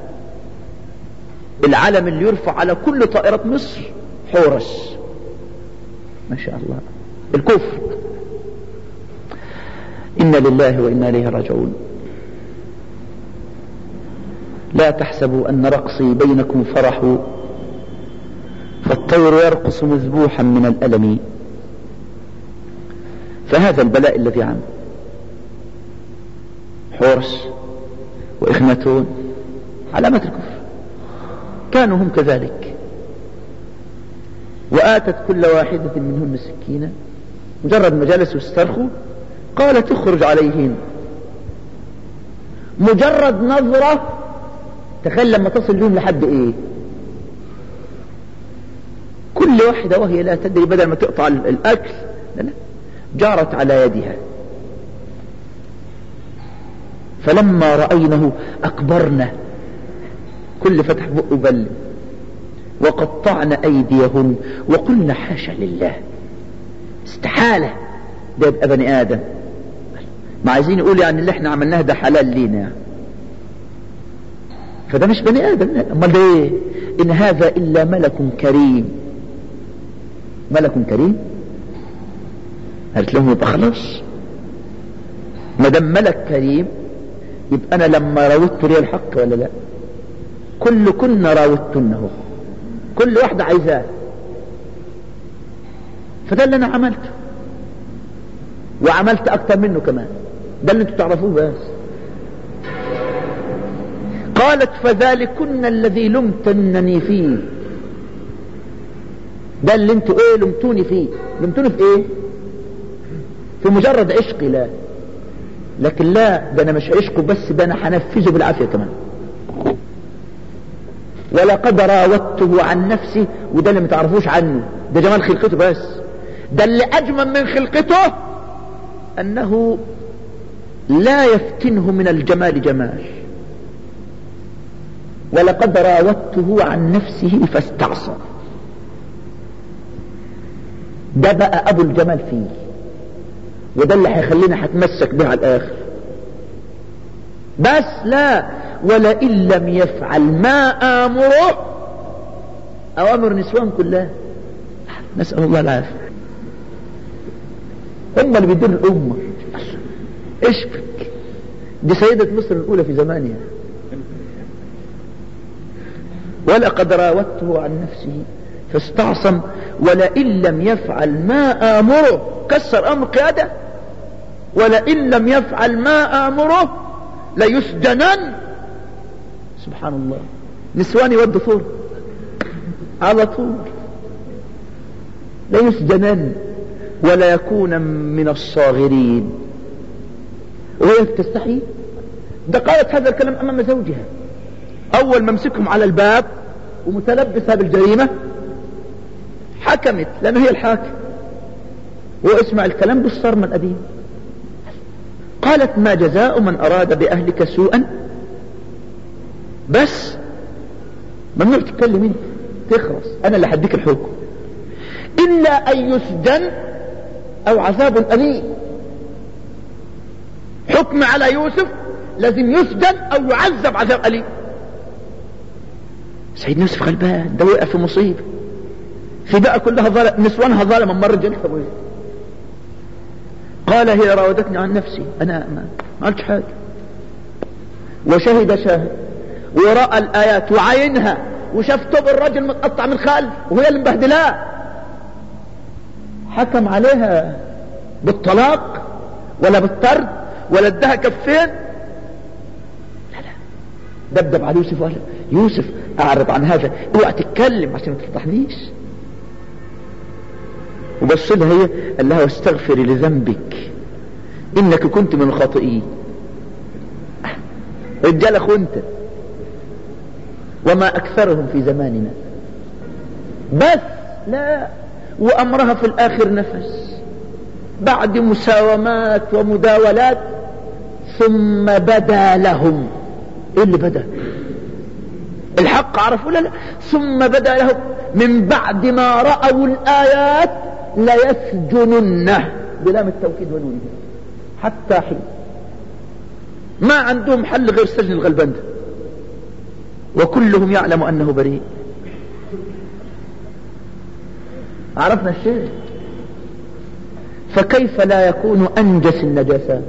العلم اللي يرفع على كل طائرة مصر حورس. ما شاء الله، الكفر. إنا لله وإنا إليه راجعون. لا تحسبوا أن رقصي بينكم فرح، فالطير يرقص مذبوحا من الألم. فهذا البلاء الذي عم حورس وإخناتون علامة الكفر، كانوا هم كذلك. وآتت كل واحدة منهن سكينة، مجرد ما جلسوا استرخوا قالت اخرج عليهن. مجرد نظرة، تخيل لما تصل لهم لحد ايه، كل واحدة وهي لا تدري بدل ما تقطع الأكل لا لا جارت على يدها. فلما رأينه أكبرنا، كل فتح بقه بل، وقطعن أيديهن وقلنا حاشا لله، استحالة ده يبقى بني آدم. ما عايزين يقول يعني اللي احنا عملناه ده حلال لينا، فده مش بني آدم. امال ده ايه؟ إن هذا إلا ملك كريم. ملك كريم؟ قالت لهم يبقى خلاص، ما دام ملك كريم يبقى أنا لما راودت لي الحق ولا لا؟ كل كنا راودتنه، كل واحدة عايزاه. فده اللي أنا عملته، وعملت أكتر منه كمان، ده اللي انتوا تعرفوه بس. قالت فذلكن الذي لمتنني فيه، ده اللي انتوا ايه لمتوني فيه. لمتوني في ايه؟ في مجرد عشقي؟ لا، لكن لا، ده انا مش عشقه بس، ده انا هنفذه بالعافية كمان. ولقد راودته عن نفسي، وده اللي متعرفوش عنه، ده جمال خلقته بس. ده اللي اجمل من خلقته انه لا يفتنه من الجمال جمال. ولقد راودته عن نفسه فاستعصى، ده بقى ابو الجمال فيه، وده اللي هيخلينا هتمسك به على الاخر. بس لا، ولئن لم يفعل ما امره، اوامر نسوان كلها، نسأل الله العافية. هم اللي بيديروا الامة. اشبك، دي سيدة مصر الاولى في زمانها. ولقد راودته عن نفسه فاستعصم ولئن لم يفعل ما آمره، كسر أمر قيادة، ولئن لم يفعل ما آمره ليسجنن. سبحان الله، نسوان يودوا ثور على طول، ليسجنن ولا يكون من الصاغرين. وهي تستحي، ده قالت هذا الكلام أمام زوجها أول ما مسكهم على الباب ومتلبسها بالجريمة، حكمت لما هي الحاكم. واسمع الكلام بالصرم القديم. قالت ما جزاء من أراد بأهلك سوءا، بس ممنوع تتكلم انت، تخرس، أنا اللي حديك الحكم، إلا أن يسجن أو عذاب أليم. حكم على يوسف لازم يسجن أو يعذب عذاب أليم. سيدنا يوسف غلبان، ده وقع في مصيبة، في بقى كلها ظلم، نسوانها ظلم مر جلسة. قال هي راودتني عن نفسي، أنا ما عملتش حاجة. وشهد شاهد ورأى الآيات وعينها، وشاف توب الرجل متقطع من خلف وهي اللي مبهدلاه، حكم عليها بالطلاق ولا بالطرد ولا ادها كفين، لا لا، دبدب على يوسف وقال يوسف اعرض عن هذا، اوعى تتكلم عشان ما تفضحنيش. وبص لها هي قال لها واستغفري لذنبك انك كنت من الخاطئين. رجال اخو انت، وما اكثرهم في زماننا. بس لا، وامرها في الاخر نفس بعد مساومات ومداولات. ثم بدا لهم، ايه اللي بدا؟ الحق عرفوا لا لا ثم بدا لهم من بعد ما رأوا الآيات ليسجننه بلام التوكيد والنون حتى حين. ما عندهم حل غير سجن الغلبان ده، وكلهم يعلم أنه بريء. عرفنا الشيء. فكيف لا يكون أنجس النجاسات؟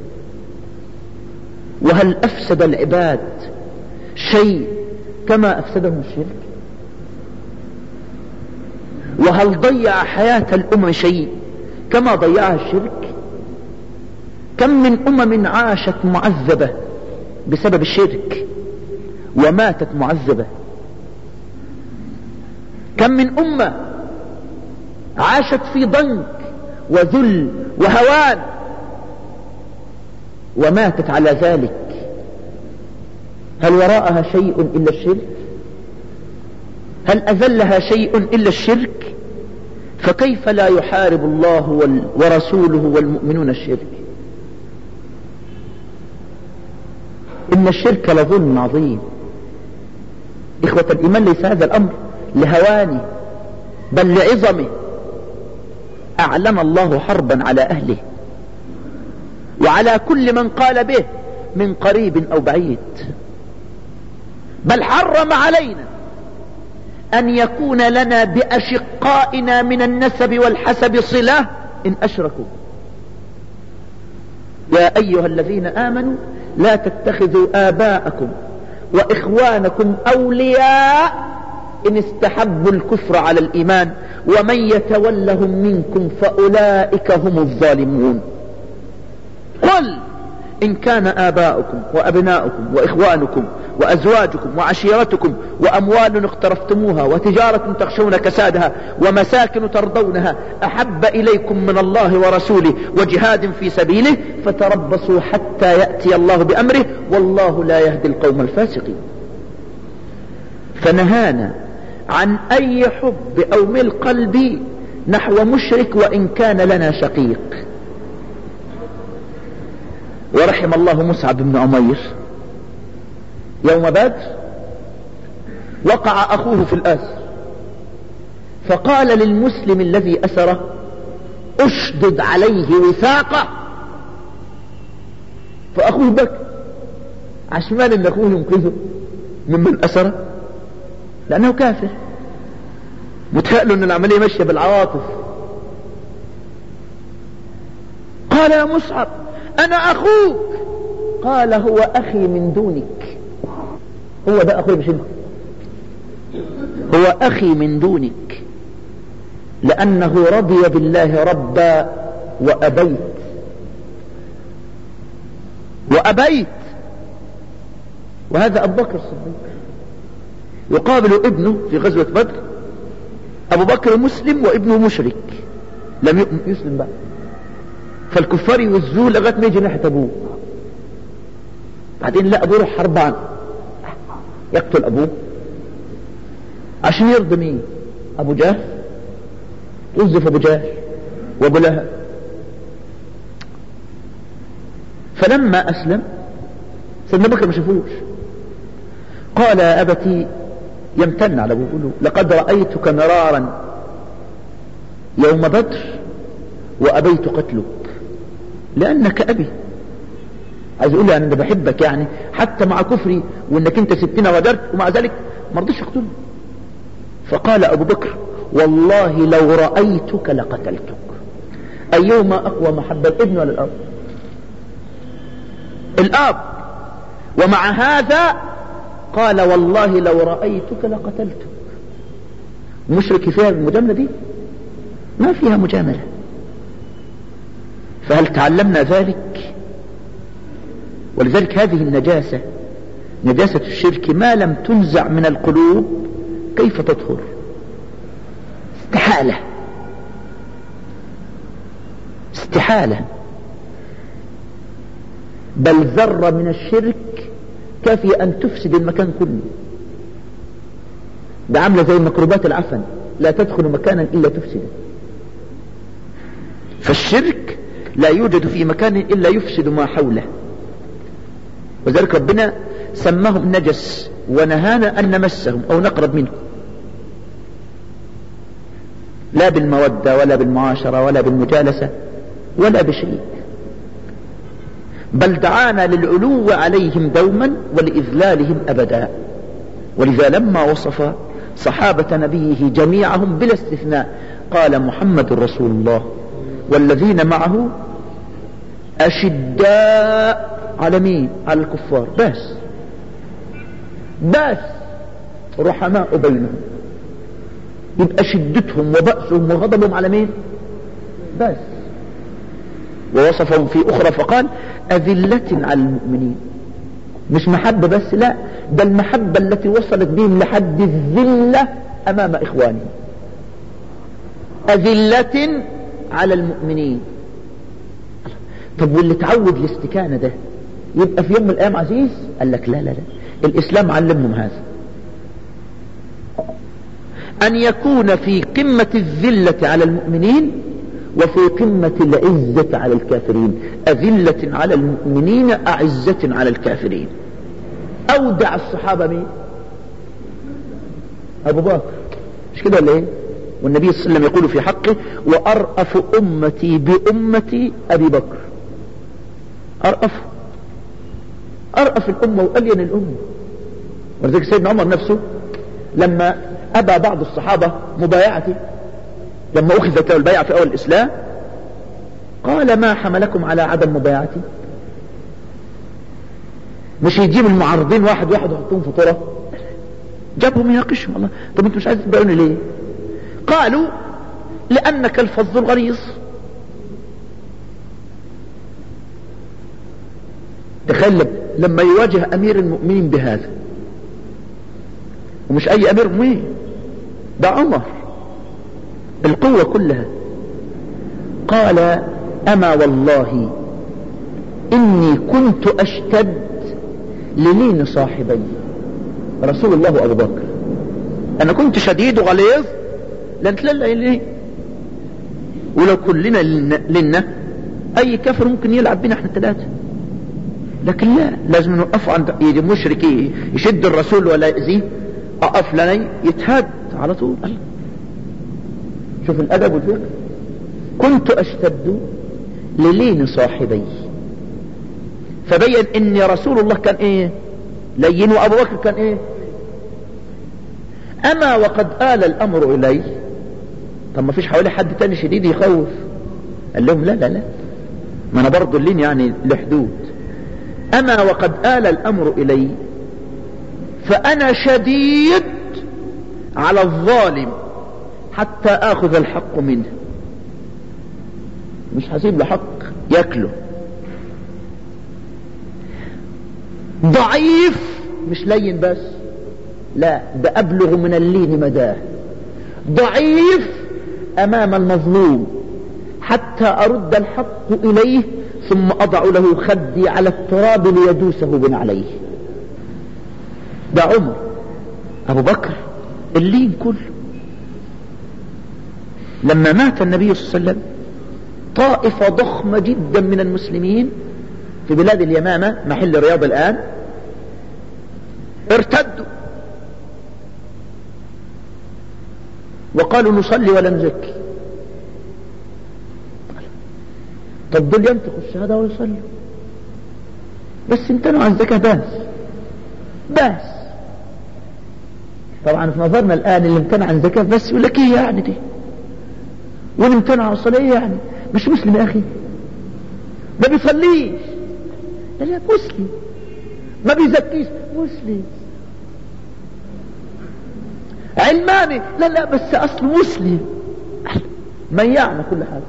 وهل أفسد العباد شيء كما أفسدهم الشرك؟ وهل ضيع حياة الأمم شيء كما ضيعها الشرك؟ كم من أمم عاشت معذبة بسبب الشرك وماتت معذبة. كم من أمة عاشت في ضنك وذل وهوان وماتت على ذلك. هل وراءها شيء إلا الشرك؟ هل أذلها شيء إلا الشرك؟ فكيف لا يحارب الله ورسوله والمؤمنون الشرك؟ إن الشرك لظلم عظيم. إخوة الإيمان، ليس هذا الأمر لهوانه بل لعظمه. أعلن الله حربا على أهله وعلى كل من قال به من قريب أو بعيد، بل حرم علينا أن يكون لنا بأشقائنا من النسب والحسب صلة إن أشركوا. يا أيها الذين آمنوا لا تتخذوا آباءكم وإخوانكم أولياء إن استحبوا الكفر على الإيمان ومن يتولهم منكم فأولئك هم الظالمون. قل إن كان آباؤكم وأبناؤكم وإخوانكم وأزواجكم وعشيرتكم وأموال اقترفتموها وتجارة تخشون كسادها ومساكن ترضونها أحب إليكم من الله ورسوله وجهاد في سبيله فتربصوا حتى يأتي الله بأمره والله لا يهدي القوم الفاسقين. فنهانا عن أي حب أو مل قلبي نحو مشرك وإن كان لنا شقيق. ورحم الله مصعب بن عمير يوم بدر وقع أخوه في الأسر، فقال للمسلم الذي أسره أشدد عليه وثاقه، فأخوه بكى عشمان أن أخوه ينقذه ممن أسره لأنه كافر، متخيل أن العملية ماشية بالعواطف. قال يا مصعب أنا أخوك. قال هو أخي من دونك. هو ده أخوي مش انت، هو أخي من دونك لأنه رضي بالله ربا وأبيت وأبيت. وهذا أبو بكر الصديق يقابل ابنه في غزوة بدر. أبو بكر مسلم وابنه مشرك لم يسلم بعد، فالكفار يوزوه لغاية ما يجي ناحية أبوه. بعدين لا أبوه يروح حربان يقتل أبوه عشان يرضي مين؟ أبو جهل. وظف أبو جهل وأبو لهب. فلما أسلم سيدنا بكر ما شافوش، قال يا أبتي، يمتن على أبوه يقول له لقد رأيتك مرارا يوم بدر وأبيت قتلك لأنك أبي. عايز يقول لي أنا بحبك يعني حتى مع كفري وإنك أنت سبتنا وغدرت ومع ذلك ما رضيش أقتله. فقال أبو بكر والله لو رأيتك لقتلتك. أيهما أقوى محبة، الابن ولا الأب؟ الأب. ومع هذا قال والله لو رأيتك لقتلتك. مشرك فيها المجاملة دي؟ ما فيها مجاملة. فهل تعلمنا ذلك؟ ولذلك هذه النجاسة، نجاسة الشرك ما لم تنزع من القلوب كيف تطهر؟ استحالة استحالة. بل ذرة من الشرك كافية أن تفسد المكان كله. ده عاملة زي ميكروبات العفن، لا تدخل مكانا إلا تفسده. فالشرك لا يوجد في مكان إلا يفسد ما حوله، وذلك ربنا سماهم نجس ونهانا أن نمسهم أو نقرب منهم، لا بالمودة ولا بالمعاشرة ولا بالمجالسة ولا بشيء، بل دعانا للعلو عليهم دوما ولإذلالهم أبدا. ولذا لما وصف صحابة نبيه جميعهم بلا استثناء قال محمد رسول الله والذين معه أشداء على مين؟ على الكفار بس، بس رحماء بينهم. يبقى شدتهم وبأسهم وغضبهم على مين؟ بس. ووصفهم في أخرى فقال أذلة على المؤمنين. مش محبة بس، لا، ده المحبة التي وصلت بهم لحد الذلة أمام إخوانهم. أذلة على المؤمنين. طب واللي تعود الاستكانة ده يبقى في يوم من الأيام عزيز؟ قال لك لا لا لا، الإسلام علمهم هذا، أن يكون في قمة الذلة على المؤمنين وفي قمة العزة على الكافرين. أذلة على المؤمنين أعزة على الكافرين. أودع الصحابة مين؟ أبو بكر، مش كده ولا إيه؟ والنبي صلى الله عليه وسلم يقول في حقه وأرأف أمتي بأمتي أبي بكر. أرأف أرأف الأمة وألين الأمة. ولذلك سيدنا عمر نفسه لما أبى بعض الصحابة مبايعته، لما أخذت له البيعة في أول الإسلام، قال ما حملكم على عدم مبايعتي؟ مش يجيب المعارضين واحد واحد ويحطهم في طرة، جابهم يناقشهم. الله، طب انتوا مش عايزين تبيعوني ليه؟ قالوا لأنك الفظ الغليظ. تخيل لما يواجه أمير المؤمنين بهذا، ومش أي أمير مؤمنين، ده عمر القوة كلها. قال أما والله إني كنت أشتد للين صاحبي رسول الله وأبو بكر. أنا كنت شديد وغليظ لن تلقى ليه، ولو كلنا لنا أي كافر ممكن يلعب بنا احنا الثلاثة، لكن لا، لازم نوقفه عند يجي مشرك يشد الرسول ولا يأذيه، أقف لنا يتهاد على طول. شوف الأدب والفقه. كنت أشتد للين صاحبي، فبين ان رسول الله كان ايه؟ لين، وابو بكر كان ايه؟ اما وقد آل الامر الي. طب ما فيش حوالي حد تاني شديد يخوف؟ قال لهم لا لا لا، ما انا برضو اللين يعني لحدود. اما وقد آل الامر الي فانا شديد على الظالم حتى اخذ الحق منه. مش هسيب له حق ياكله. ضعيف مش لين بس، لا، ده أبلغ من اللين مداه. ضعيف أمام المظلوم حتى أرد الحق إليه ثم أضع له خدي على التراب ليدوسه بنعليه. ده عمر. أبو بكر اللين كله. لما مات النبي صلى الله عليه وسلم طائفة ضخمة جدا من المسلمين في بلاد اليمامة محل الرياض الآن ارتدوا وقالوا نصلي ولا نزكي. طب دول ينطقوا الشهادة ويصلوا بس امتنعوا عن الزكاة بس بس طبعا في نظرنا الآن اللي امتنع عن الزكاة بس يقول لك ايه يعني دي، واللي امتنع عن الصلاة ايه يعني؟ مش مسلم يا اخي، ما بيصليش، لا لا مسلم، ما بيزكيش، مسلم، علماني، لا لا بس اصل مسلم، ميعنا كل حاجة.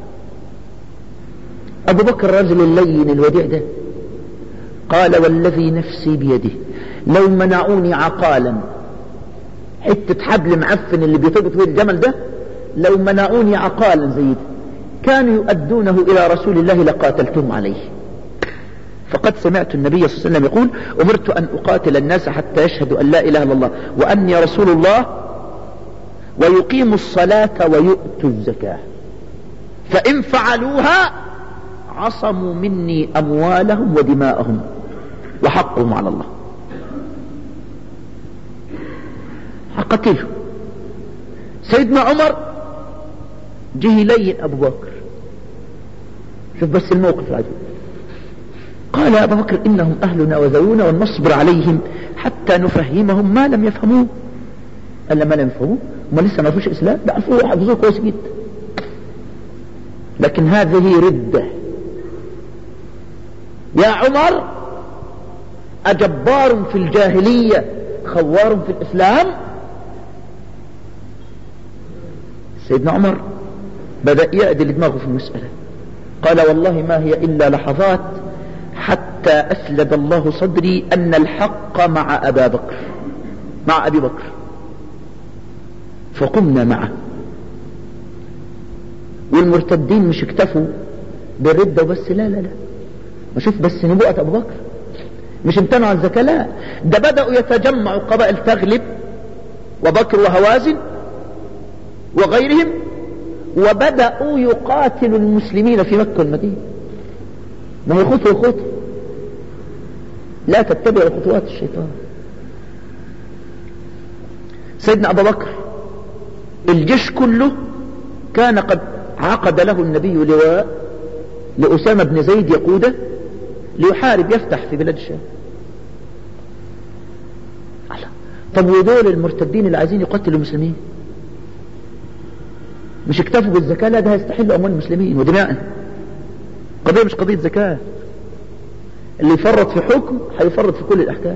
ابو بكر الرجل اللين الوديع ده قال والذي نفسي بيده لو منعوني عقالا، حتة حبل معفن اللي بيطبط فيه الجمل ده، لو منعوني عقالا زي ده كانوا يؤدونه الى رسول الله لقاتلتهم عليه. فقد سمعت النبي صلى الله عليه وسلم يقول أمرت أن أقاتل الناس حتى يشهدوا أن لا إله إلا الله وأني رسول الله ويقيموا الصلاة ويؤتوا الزكاة فإن فعلوها عصموا مني أموالهم ودماءهم وحقهم على الله. حقتله. سيدنا عمر جه لين أبو بكر، شوف بس الموقف العجيب، قال يا أبا بكر إنهم أهلنا وذوونا ونصبر عليهم حتى نفهمهم ما لم يفهموه. قال له ما لم يفهموه؟ ما لسه ما فيش إسلام؟ ده عرفوه حفظوه كويس جدا، لكن هذه ردة. يا عمر أجبار في الجاهلية خوار في الإسلام؟ سيدنا عمر بدأ يعدل دماغه في المسألة، قال والله ما هي إلا لحظات حتى أسلب الله صدري أن الحق مع أبا بكر مع أبي بكر، فقمنا معه. والمرتدين مش اكتفوا بالردة وبس، لا لا لا، ما شوف بس نبوءة أبو بكر، مش امتنعوا عن الزكاة، لا، ده بدأوا يتجمعوا قبائل تغلب وبكر وهوازن وغيرهم، وبدأوا يقاتلوا المسلمين في مكة والمدينة. ما هي خطوة خطوة، لا تتبع خطوات الشيطان. سيدنا أبو بكر الجيش كله كان قد عقد له النبي لواء لأسامة بن زيد يقوده ليحارب يفتح في بلاد الشام. طب ودول المرتدين اللي عايزين يقتلوا المسلمين مش اكتفوا بالزكاة، لا ده هيستحلوا أموال المسلمين ودماءهم. قضية مش قضية زكاة، اللي يفرط في حكم هيفرط في كل الأحكام.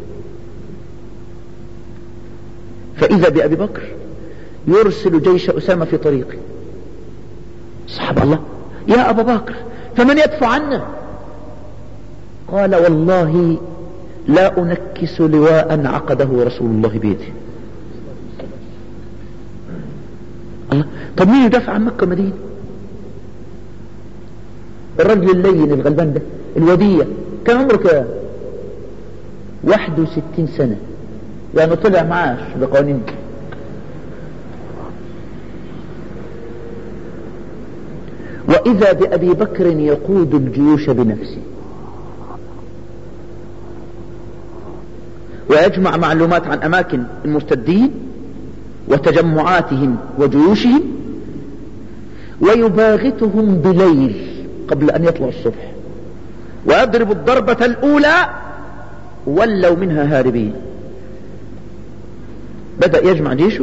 فإذا بأبي بكر يرسل جيش أسامة في طريقه. صحب الله يا أبا بكر فمن يدفع عنا؟ قال والله لا أنكس لواء عقده رسول الله بيده. الله، طب مين يدافع عن مكة ومدينة؟ الرجل اللين الغلبان ده الوديع كان عمره كام؟ واحد وستين سنة، يعني طلع معاش بقوانين. وإذا بأبي بكر يقود الجيوش بنفسه ويجمع معلومات عن أماكن المرتدين وتجمعاتهم وجيوشهم ويباغتهم بليل قبل أن يطلع الصبح، ويضرب الضربة الأولى ولوا منها هاربين. بدأ يجمع جيشه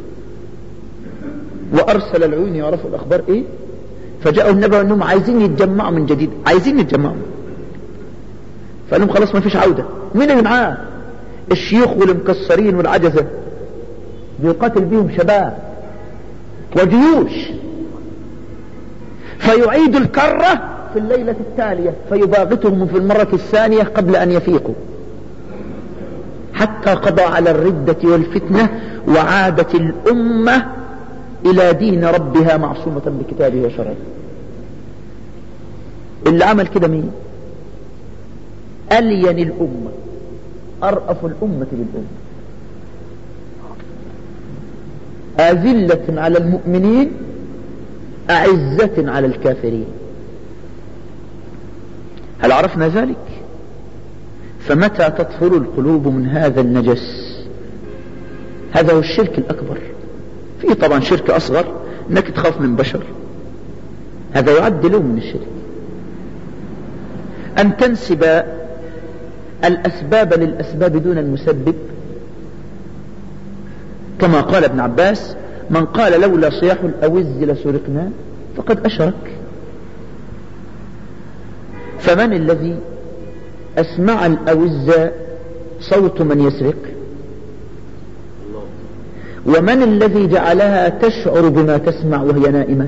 وأرسل العيون يعرفوا الأخبار إيه، فجاءوا النبي أنهم عايزين يتجمعوا من جديد، عايزين يتجمعوا. فقال لهم خلاص ما فيش عودة. مين اللي معاه؟ الشيوخ والمكسرين والعجزة، بيقاتل بهم شباب وجيوش. فيعيد الكرة في الليلة التالية فيباغتهم في المرة الثانية قبل أن يفيقوا، حتى قضى على الردة والفتنة وعادت الأمة إلى دين ربها معصومة بكتابه وشرعه. اللي عمل كده مين؟ ألين الأمة، أرأف الأمة بالأمة، أذلة على المؤمنين أعزة على الكافرين. هل عرفنا ذلك؟ فمتى تطهر القلوب من هذا النجس؟ هذا هو الشرك الأكبر. في طبعا شرك أصغر أنك تخاف من بشر، هذا يعد له من الشرك. أن تنسب الأسباب للأسباب دون المسبب، كما قال ابن عباس من قال لولا صياح الأوز لسرقنا فقد أشرك. فمن الذي أسمع الأوز صوت من يسرق؟ ومن الذي جعلها تشعر بما تسمع وهي نائمة؟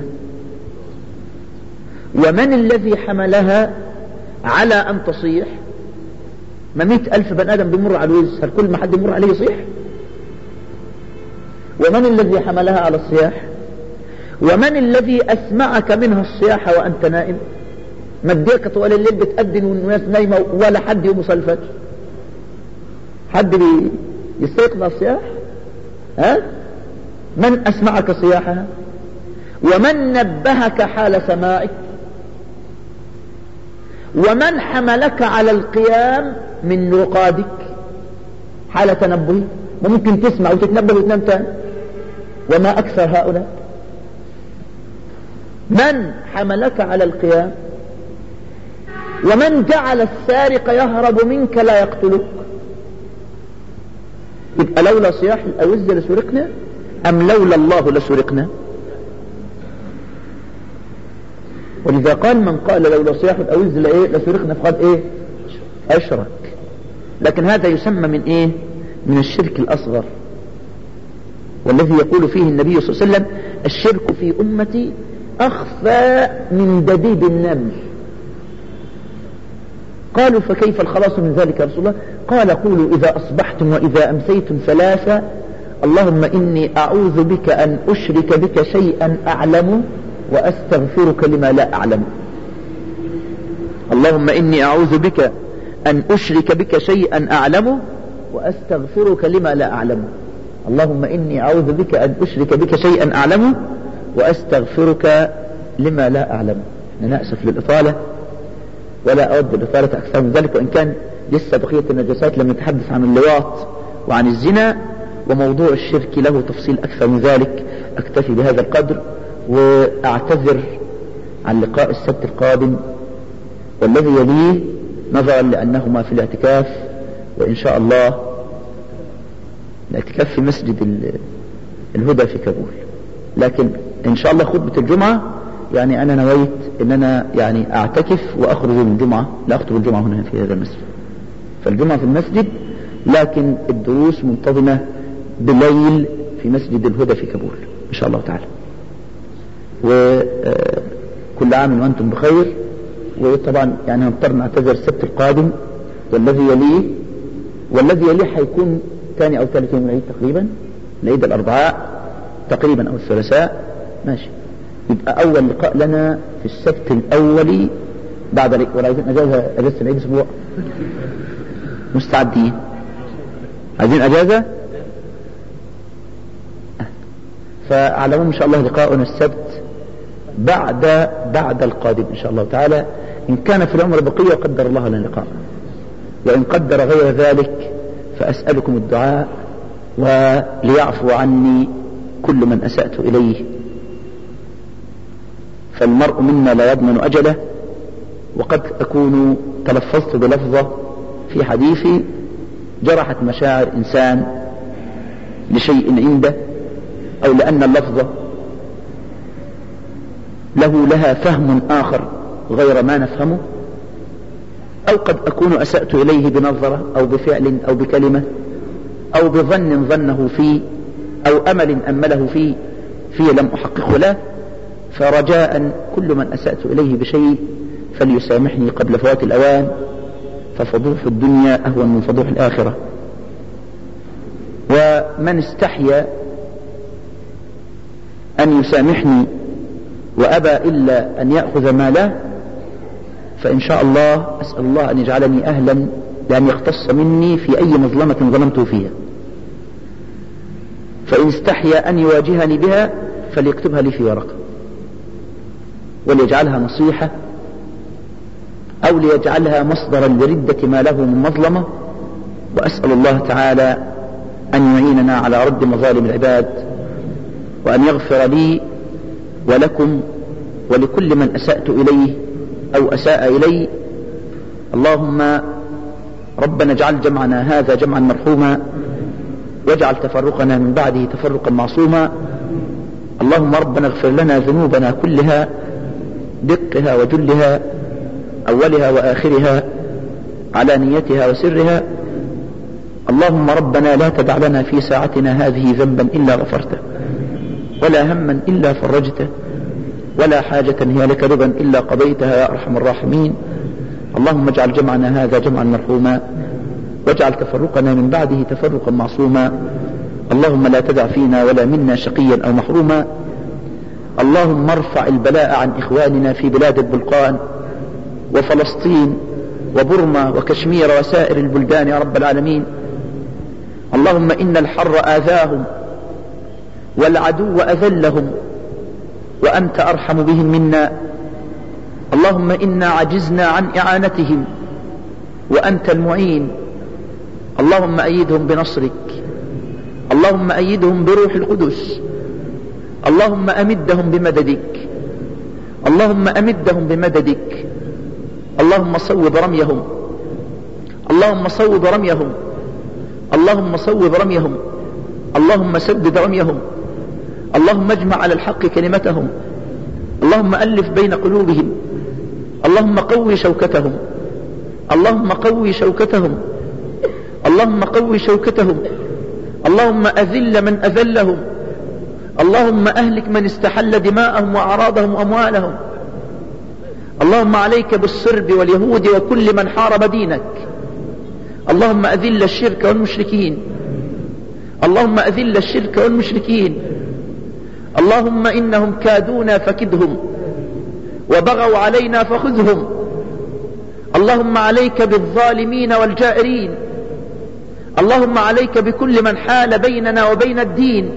ومن الذي حملها على أن تصيح؟ ما مئة ألف بني آدم بيمر على الوز، هل كل ما حد يمر عليه يصيح؟ ومن الذي حملها على الصياح؟ ومن الذي أسمعك منها الصياح وأنت نائم؟ مديكة طوال الليل بتأذن والناس نايمة ولا حد يقوم يصلي الفجر. حد يستيقظ على الصياح؟ ها؟ من أسمعك صياحها؟ ومن نبهك حال سماعك؟ ومن حملك على القيام من رقادك حال تنبه؟ ممكن تسمع وتتنبه وتنام تاني. وما أكثر هؤلاء. من حملك على القيام؟ ومن جعل السارق يهرب منك لا يقتلك؟ يبقى لولا صياح الأوز لسرقنا أم لولا الله لسرقنا؟ ولذا قال من قال لولا صياح الأوز لسرقنا فقد ايه؟ أشرك. لكن هذا يسمى من ايه؟ من الشرك الأصغر، والذي يقول فيه النبي صلى الله عليه وسلم الشرك في أمتي أخفى من دبيب النمل. قالوا فكيف الخلاص من ذلك يا رسول الله؟ قال قولوا إذا أصبحتم وإذا أمسيتم ثلاثة اللهم إني أعوذ بك أن أشرك بك شيئا أعلم وأستغفرك لما لا أعلم. اللهم إني أعوذ بك أن أشرك بك شيئا أعلم وأستغفرك لما لا أعلم. اللهم إني أعوذ بك أن أشرك بك شيئا أعلم وأستغفرك لما لا أعلم. أنا أسف للإطالة ولا أود الإطالة أكثر من ذلك، وإن كان لسه بقية النجاسات لم نتحدث عن اللواط وعن الزنا، وموضوع الشرك له تفصيل أكثر من ذلك. أكتفي بهذا القدر وأعتذر عن لقاء السبت القادم والذي يليه نظرا لأنهما في الاعتكاف، وإن شاء الله الاعتكاف في مسجد الهدى في كابول. لكن إن شاء الله خطبة الجمعة يعني أنا نويت أن أنا يعني أعتكف وأخرج من الجمعة، لا أخطب الجمعة هنا في هذا المسجد، فالجمعة في المسجد لكن الدروس منتظمة بالليل في مسجد الهدى في كابول إن شاء الله تعالى. وكل عام وأنتم بخير. وطبعا يعني هنضطر نعتذر السبت القادم والذي يليه، والذي يليه حيكون ثاني أو ثالث يوم العيد تقريبا، العيد الأربعاء تقريبا أو الثلاثاء ماشي. يبقى أول لقاء لنا في السبت الأول بعد العيد، ولا عايزين أجازة أجازة العيد أسبوع؟ مستعدين؟ عايزين أجازة؟ فعلى العموم إن شاء الله لقاؤنا السبت بعد بعد القادم إن شاء الله تعالى، إن كان في العمر بقية وقدر الله لنا لقاء، وإن قدر غير ذلك فأسألكم الدعاء وليعفو عني كل من أسأت إليه، فالمرء منا لا يضمن أجله، وقد أكون تلفظت بلفظة في حديثي جرحت مشاعر إنسان لشيء عنده، أو لأن اللفظة له لها فهم آخر غير ما نفهمه، أو قد أكون أسأت إليه بنظرة أو بفعل أو بكلمة أو بظن ظنه فيه أو أمل أمله فيه فيه لم أحققه له، فرجاء كل من أسأت إليه بشيء فليسامحني قبل فوات الأوان، ففضوح الدنيا أهون من فضوح الآخرة. ومن استحيا أن يسامحني وأبى إلا أن يأخذ ماله فإن شاء الله أسأل الله أن يجعلني أهلا لأن يختص مني في أي مظلمة ظلمته فيها، فإن استحيا أن يواجهني بها فليكتبها لي في ورقة وليجعلها نصيحة أو ليجعلها مصدرا لردة ما له من مظلمة. وأسأل الله تعالى أن يعيننا على رد مظالم العباد، وأن يغفر لي ولكم ولكل من أسأت إليه أو أساء إلي. اللهم ربنا اجعل جمعنا هذا جمعا مرحوما، واجعل تفرقنا من بعده تفرقا معصوما. اللهم ربنا اغفر لنا ذنوبنا كلها دقها وجلها، أولها وآخرها، علانيتها وسرها. اللهم ربنا لا تدع لنا في ساعتنا هذه ذنبا إلا غفرته، ولا هما إلا فرجته، ولا حاجة هي لك رضا إلا قضيتها يا أرحم الراحمين. اللهم اجعل جمعنا هذا جمعا مرحوما، واجعل تفرقنا من بعده تفرقا معصوما. اللهم لا تدع فينا ولا منا شقيا أو محروما. اللهم ارفع البلاء عن إخواننا في بلاد البلقان وفلسطين وبرما وكشمير وسائر البلدان يا رب العالمين. اللهم إن الحر آذاهم والعدو أذلهم وأنت أرحم بهم منا. اللهم إنا عجزنا عن إعانتهم وأنت المعين. اللهم أيدهم بنصرك، اللهم أيدهم بروح القدس، اللهم أمدهم بمددك، اللهم أمدهم بمددك. اللهم صوب رميهم، اللهم صوب رميهم، اللهم صوب رميهم، اللهم سدد رميهم، اللهم اجمع على الحق كلمتهم، اللهم ألف بين قلوبهم، اللهم قوي شوكتهم، اللهم قوي شوكتهم، اللهم قوي شوكتهم، اللهم أذل من أذلهم، اللهم أهلك من استحل دماءهم وأعراضهم وأموالهم. اللهم عليك بالصرب واليهود وكل من حارب دينك. اللهم أذل الشرك والمشركين، اللهم أذل الشرك والمشركين. اللهم إنهم كادونا فكدهم وبغوا علينا فخذهم. اللهم عليك بالظالمين والجائرين. اللهم عليك بكل من حال بيننا وبين الدين.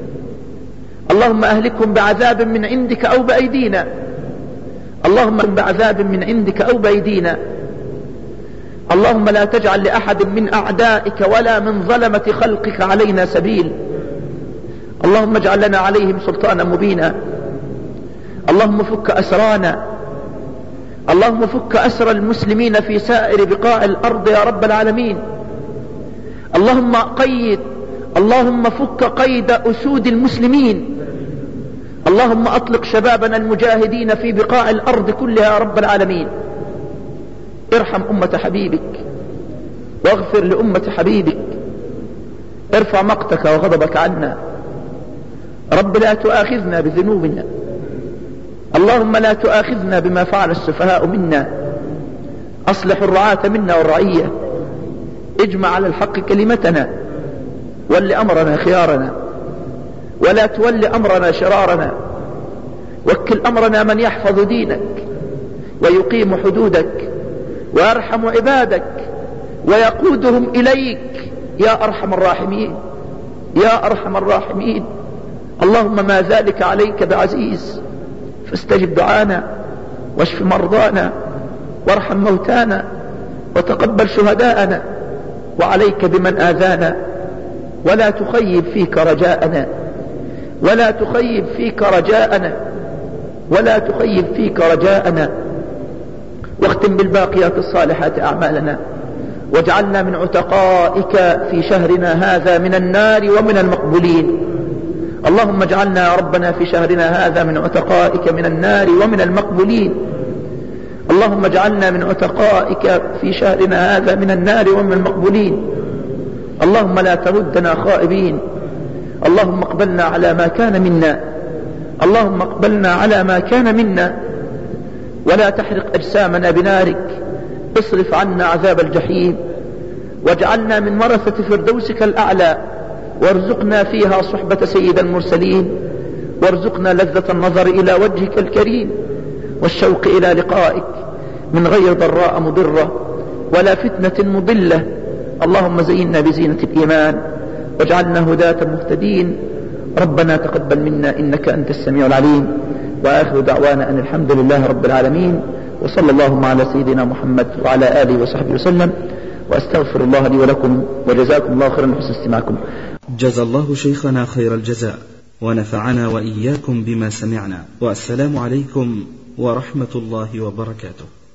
اللهم أهلكهم بعذاب من عندك أو بأيدينا، اللهم بعذاب من عندك أو بأيدينا. اللهم لا تجعل لأحد من أعدائك ولا من ظلمة خلقك علينا سبيل. اللهم اجعل لنا عليهم سلطانا مبينا. اللهم فك أسرانا، اللهم فك أسر المسلمين في سائر بقاع الأرض يا رب العالمين. اللهم قيد، اللهم فك قيد أسود المسلمين. اللهم أطلق شبابنا المجاهدين في بقاع الأرض كلها يا رب العالمين. ارحم أمة حبيبك واغفر لأمة حبيبك. ارفع مقتك وغضبك عنا. رب لا تؤاخذنا بذنوبنا، اللهم لا تؤاخذنا بما فعل السفهاء منا. أصلح الرعاة منا والرعية، اجمع على الحق كلمتنا، ول أمرنا خيارنا ولا تول أمرنا شرارنا. وكل أمرنا من يحفظ دينك ويقيم حدودك ويرحم عبادك ويقودهم إليك يا أرحم الراحمين، يا أرحم الراحمين. اللهم ما ذلك عليك بعزيز، فاستجب دعانا واشف مرضانا وارحم موتانا وتقبل شهداءنا. وعليك بمن آذانا، ولا تخيب فيك رجاءنا، ولا تخيب فيك رجاءنا، ولا تخيب فيك رجاءنا. واختم بالباقيات الصالحات أعمالنا، واجعلنا من عتقائك في شهرنا هذا من النار ومن المقبولين. اللهم اجعلنا يا ربنا في شهرنا هذا من عتقائك من النار ومن المقبولين. اللهم اجعلنا من عتقائك في شهرنا هذا من النار ومن المقبولين. اللهم لا تردنا خائبين. اللهم اقبلنا على ما كان منا، اللهم اقبلنا على ما كان منا، ولا تحرق أجسامنا بنارك. اصرف عنا عذاب الجحيم، واجعلنا من ورثة فردوسك الأعلى، وارزقنا فيها صحبة سيد المرسلين، وارزقنا لذة النظر إلى وجهك الكريم والشوق إلى لقائك من غير ضراء مضرة ولا فتنة مضلة. اللهم زينا بزينة الإيمان واجعلنا هداة مهتدين. ربنا تقبل منا إنك أنت السميع العليم، وآخر دعوانا أن الحمد لله رب العالمين، وصلى اللهم على سيدنا محمد وعلى آله وصحبه وسلم، وأستغفر الله لي ولكم، وجزاكم الله خيرا لحسن استماعكم. جزا الله شيخنا خير الجزاء، ونفعنا وإياكم بما سمعنا، والسلام عليكم ورحمة الله وبركاته.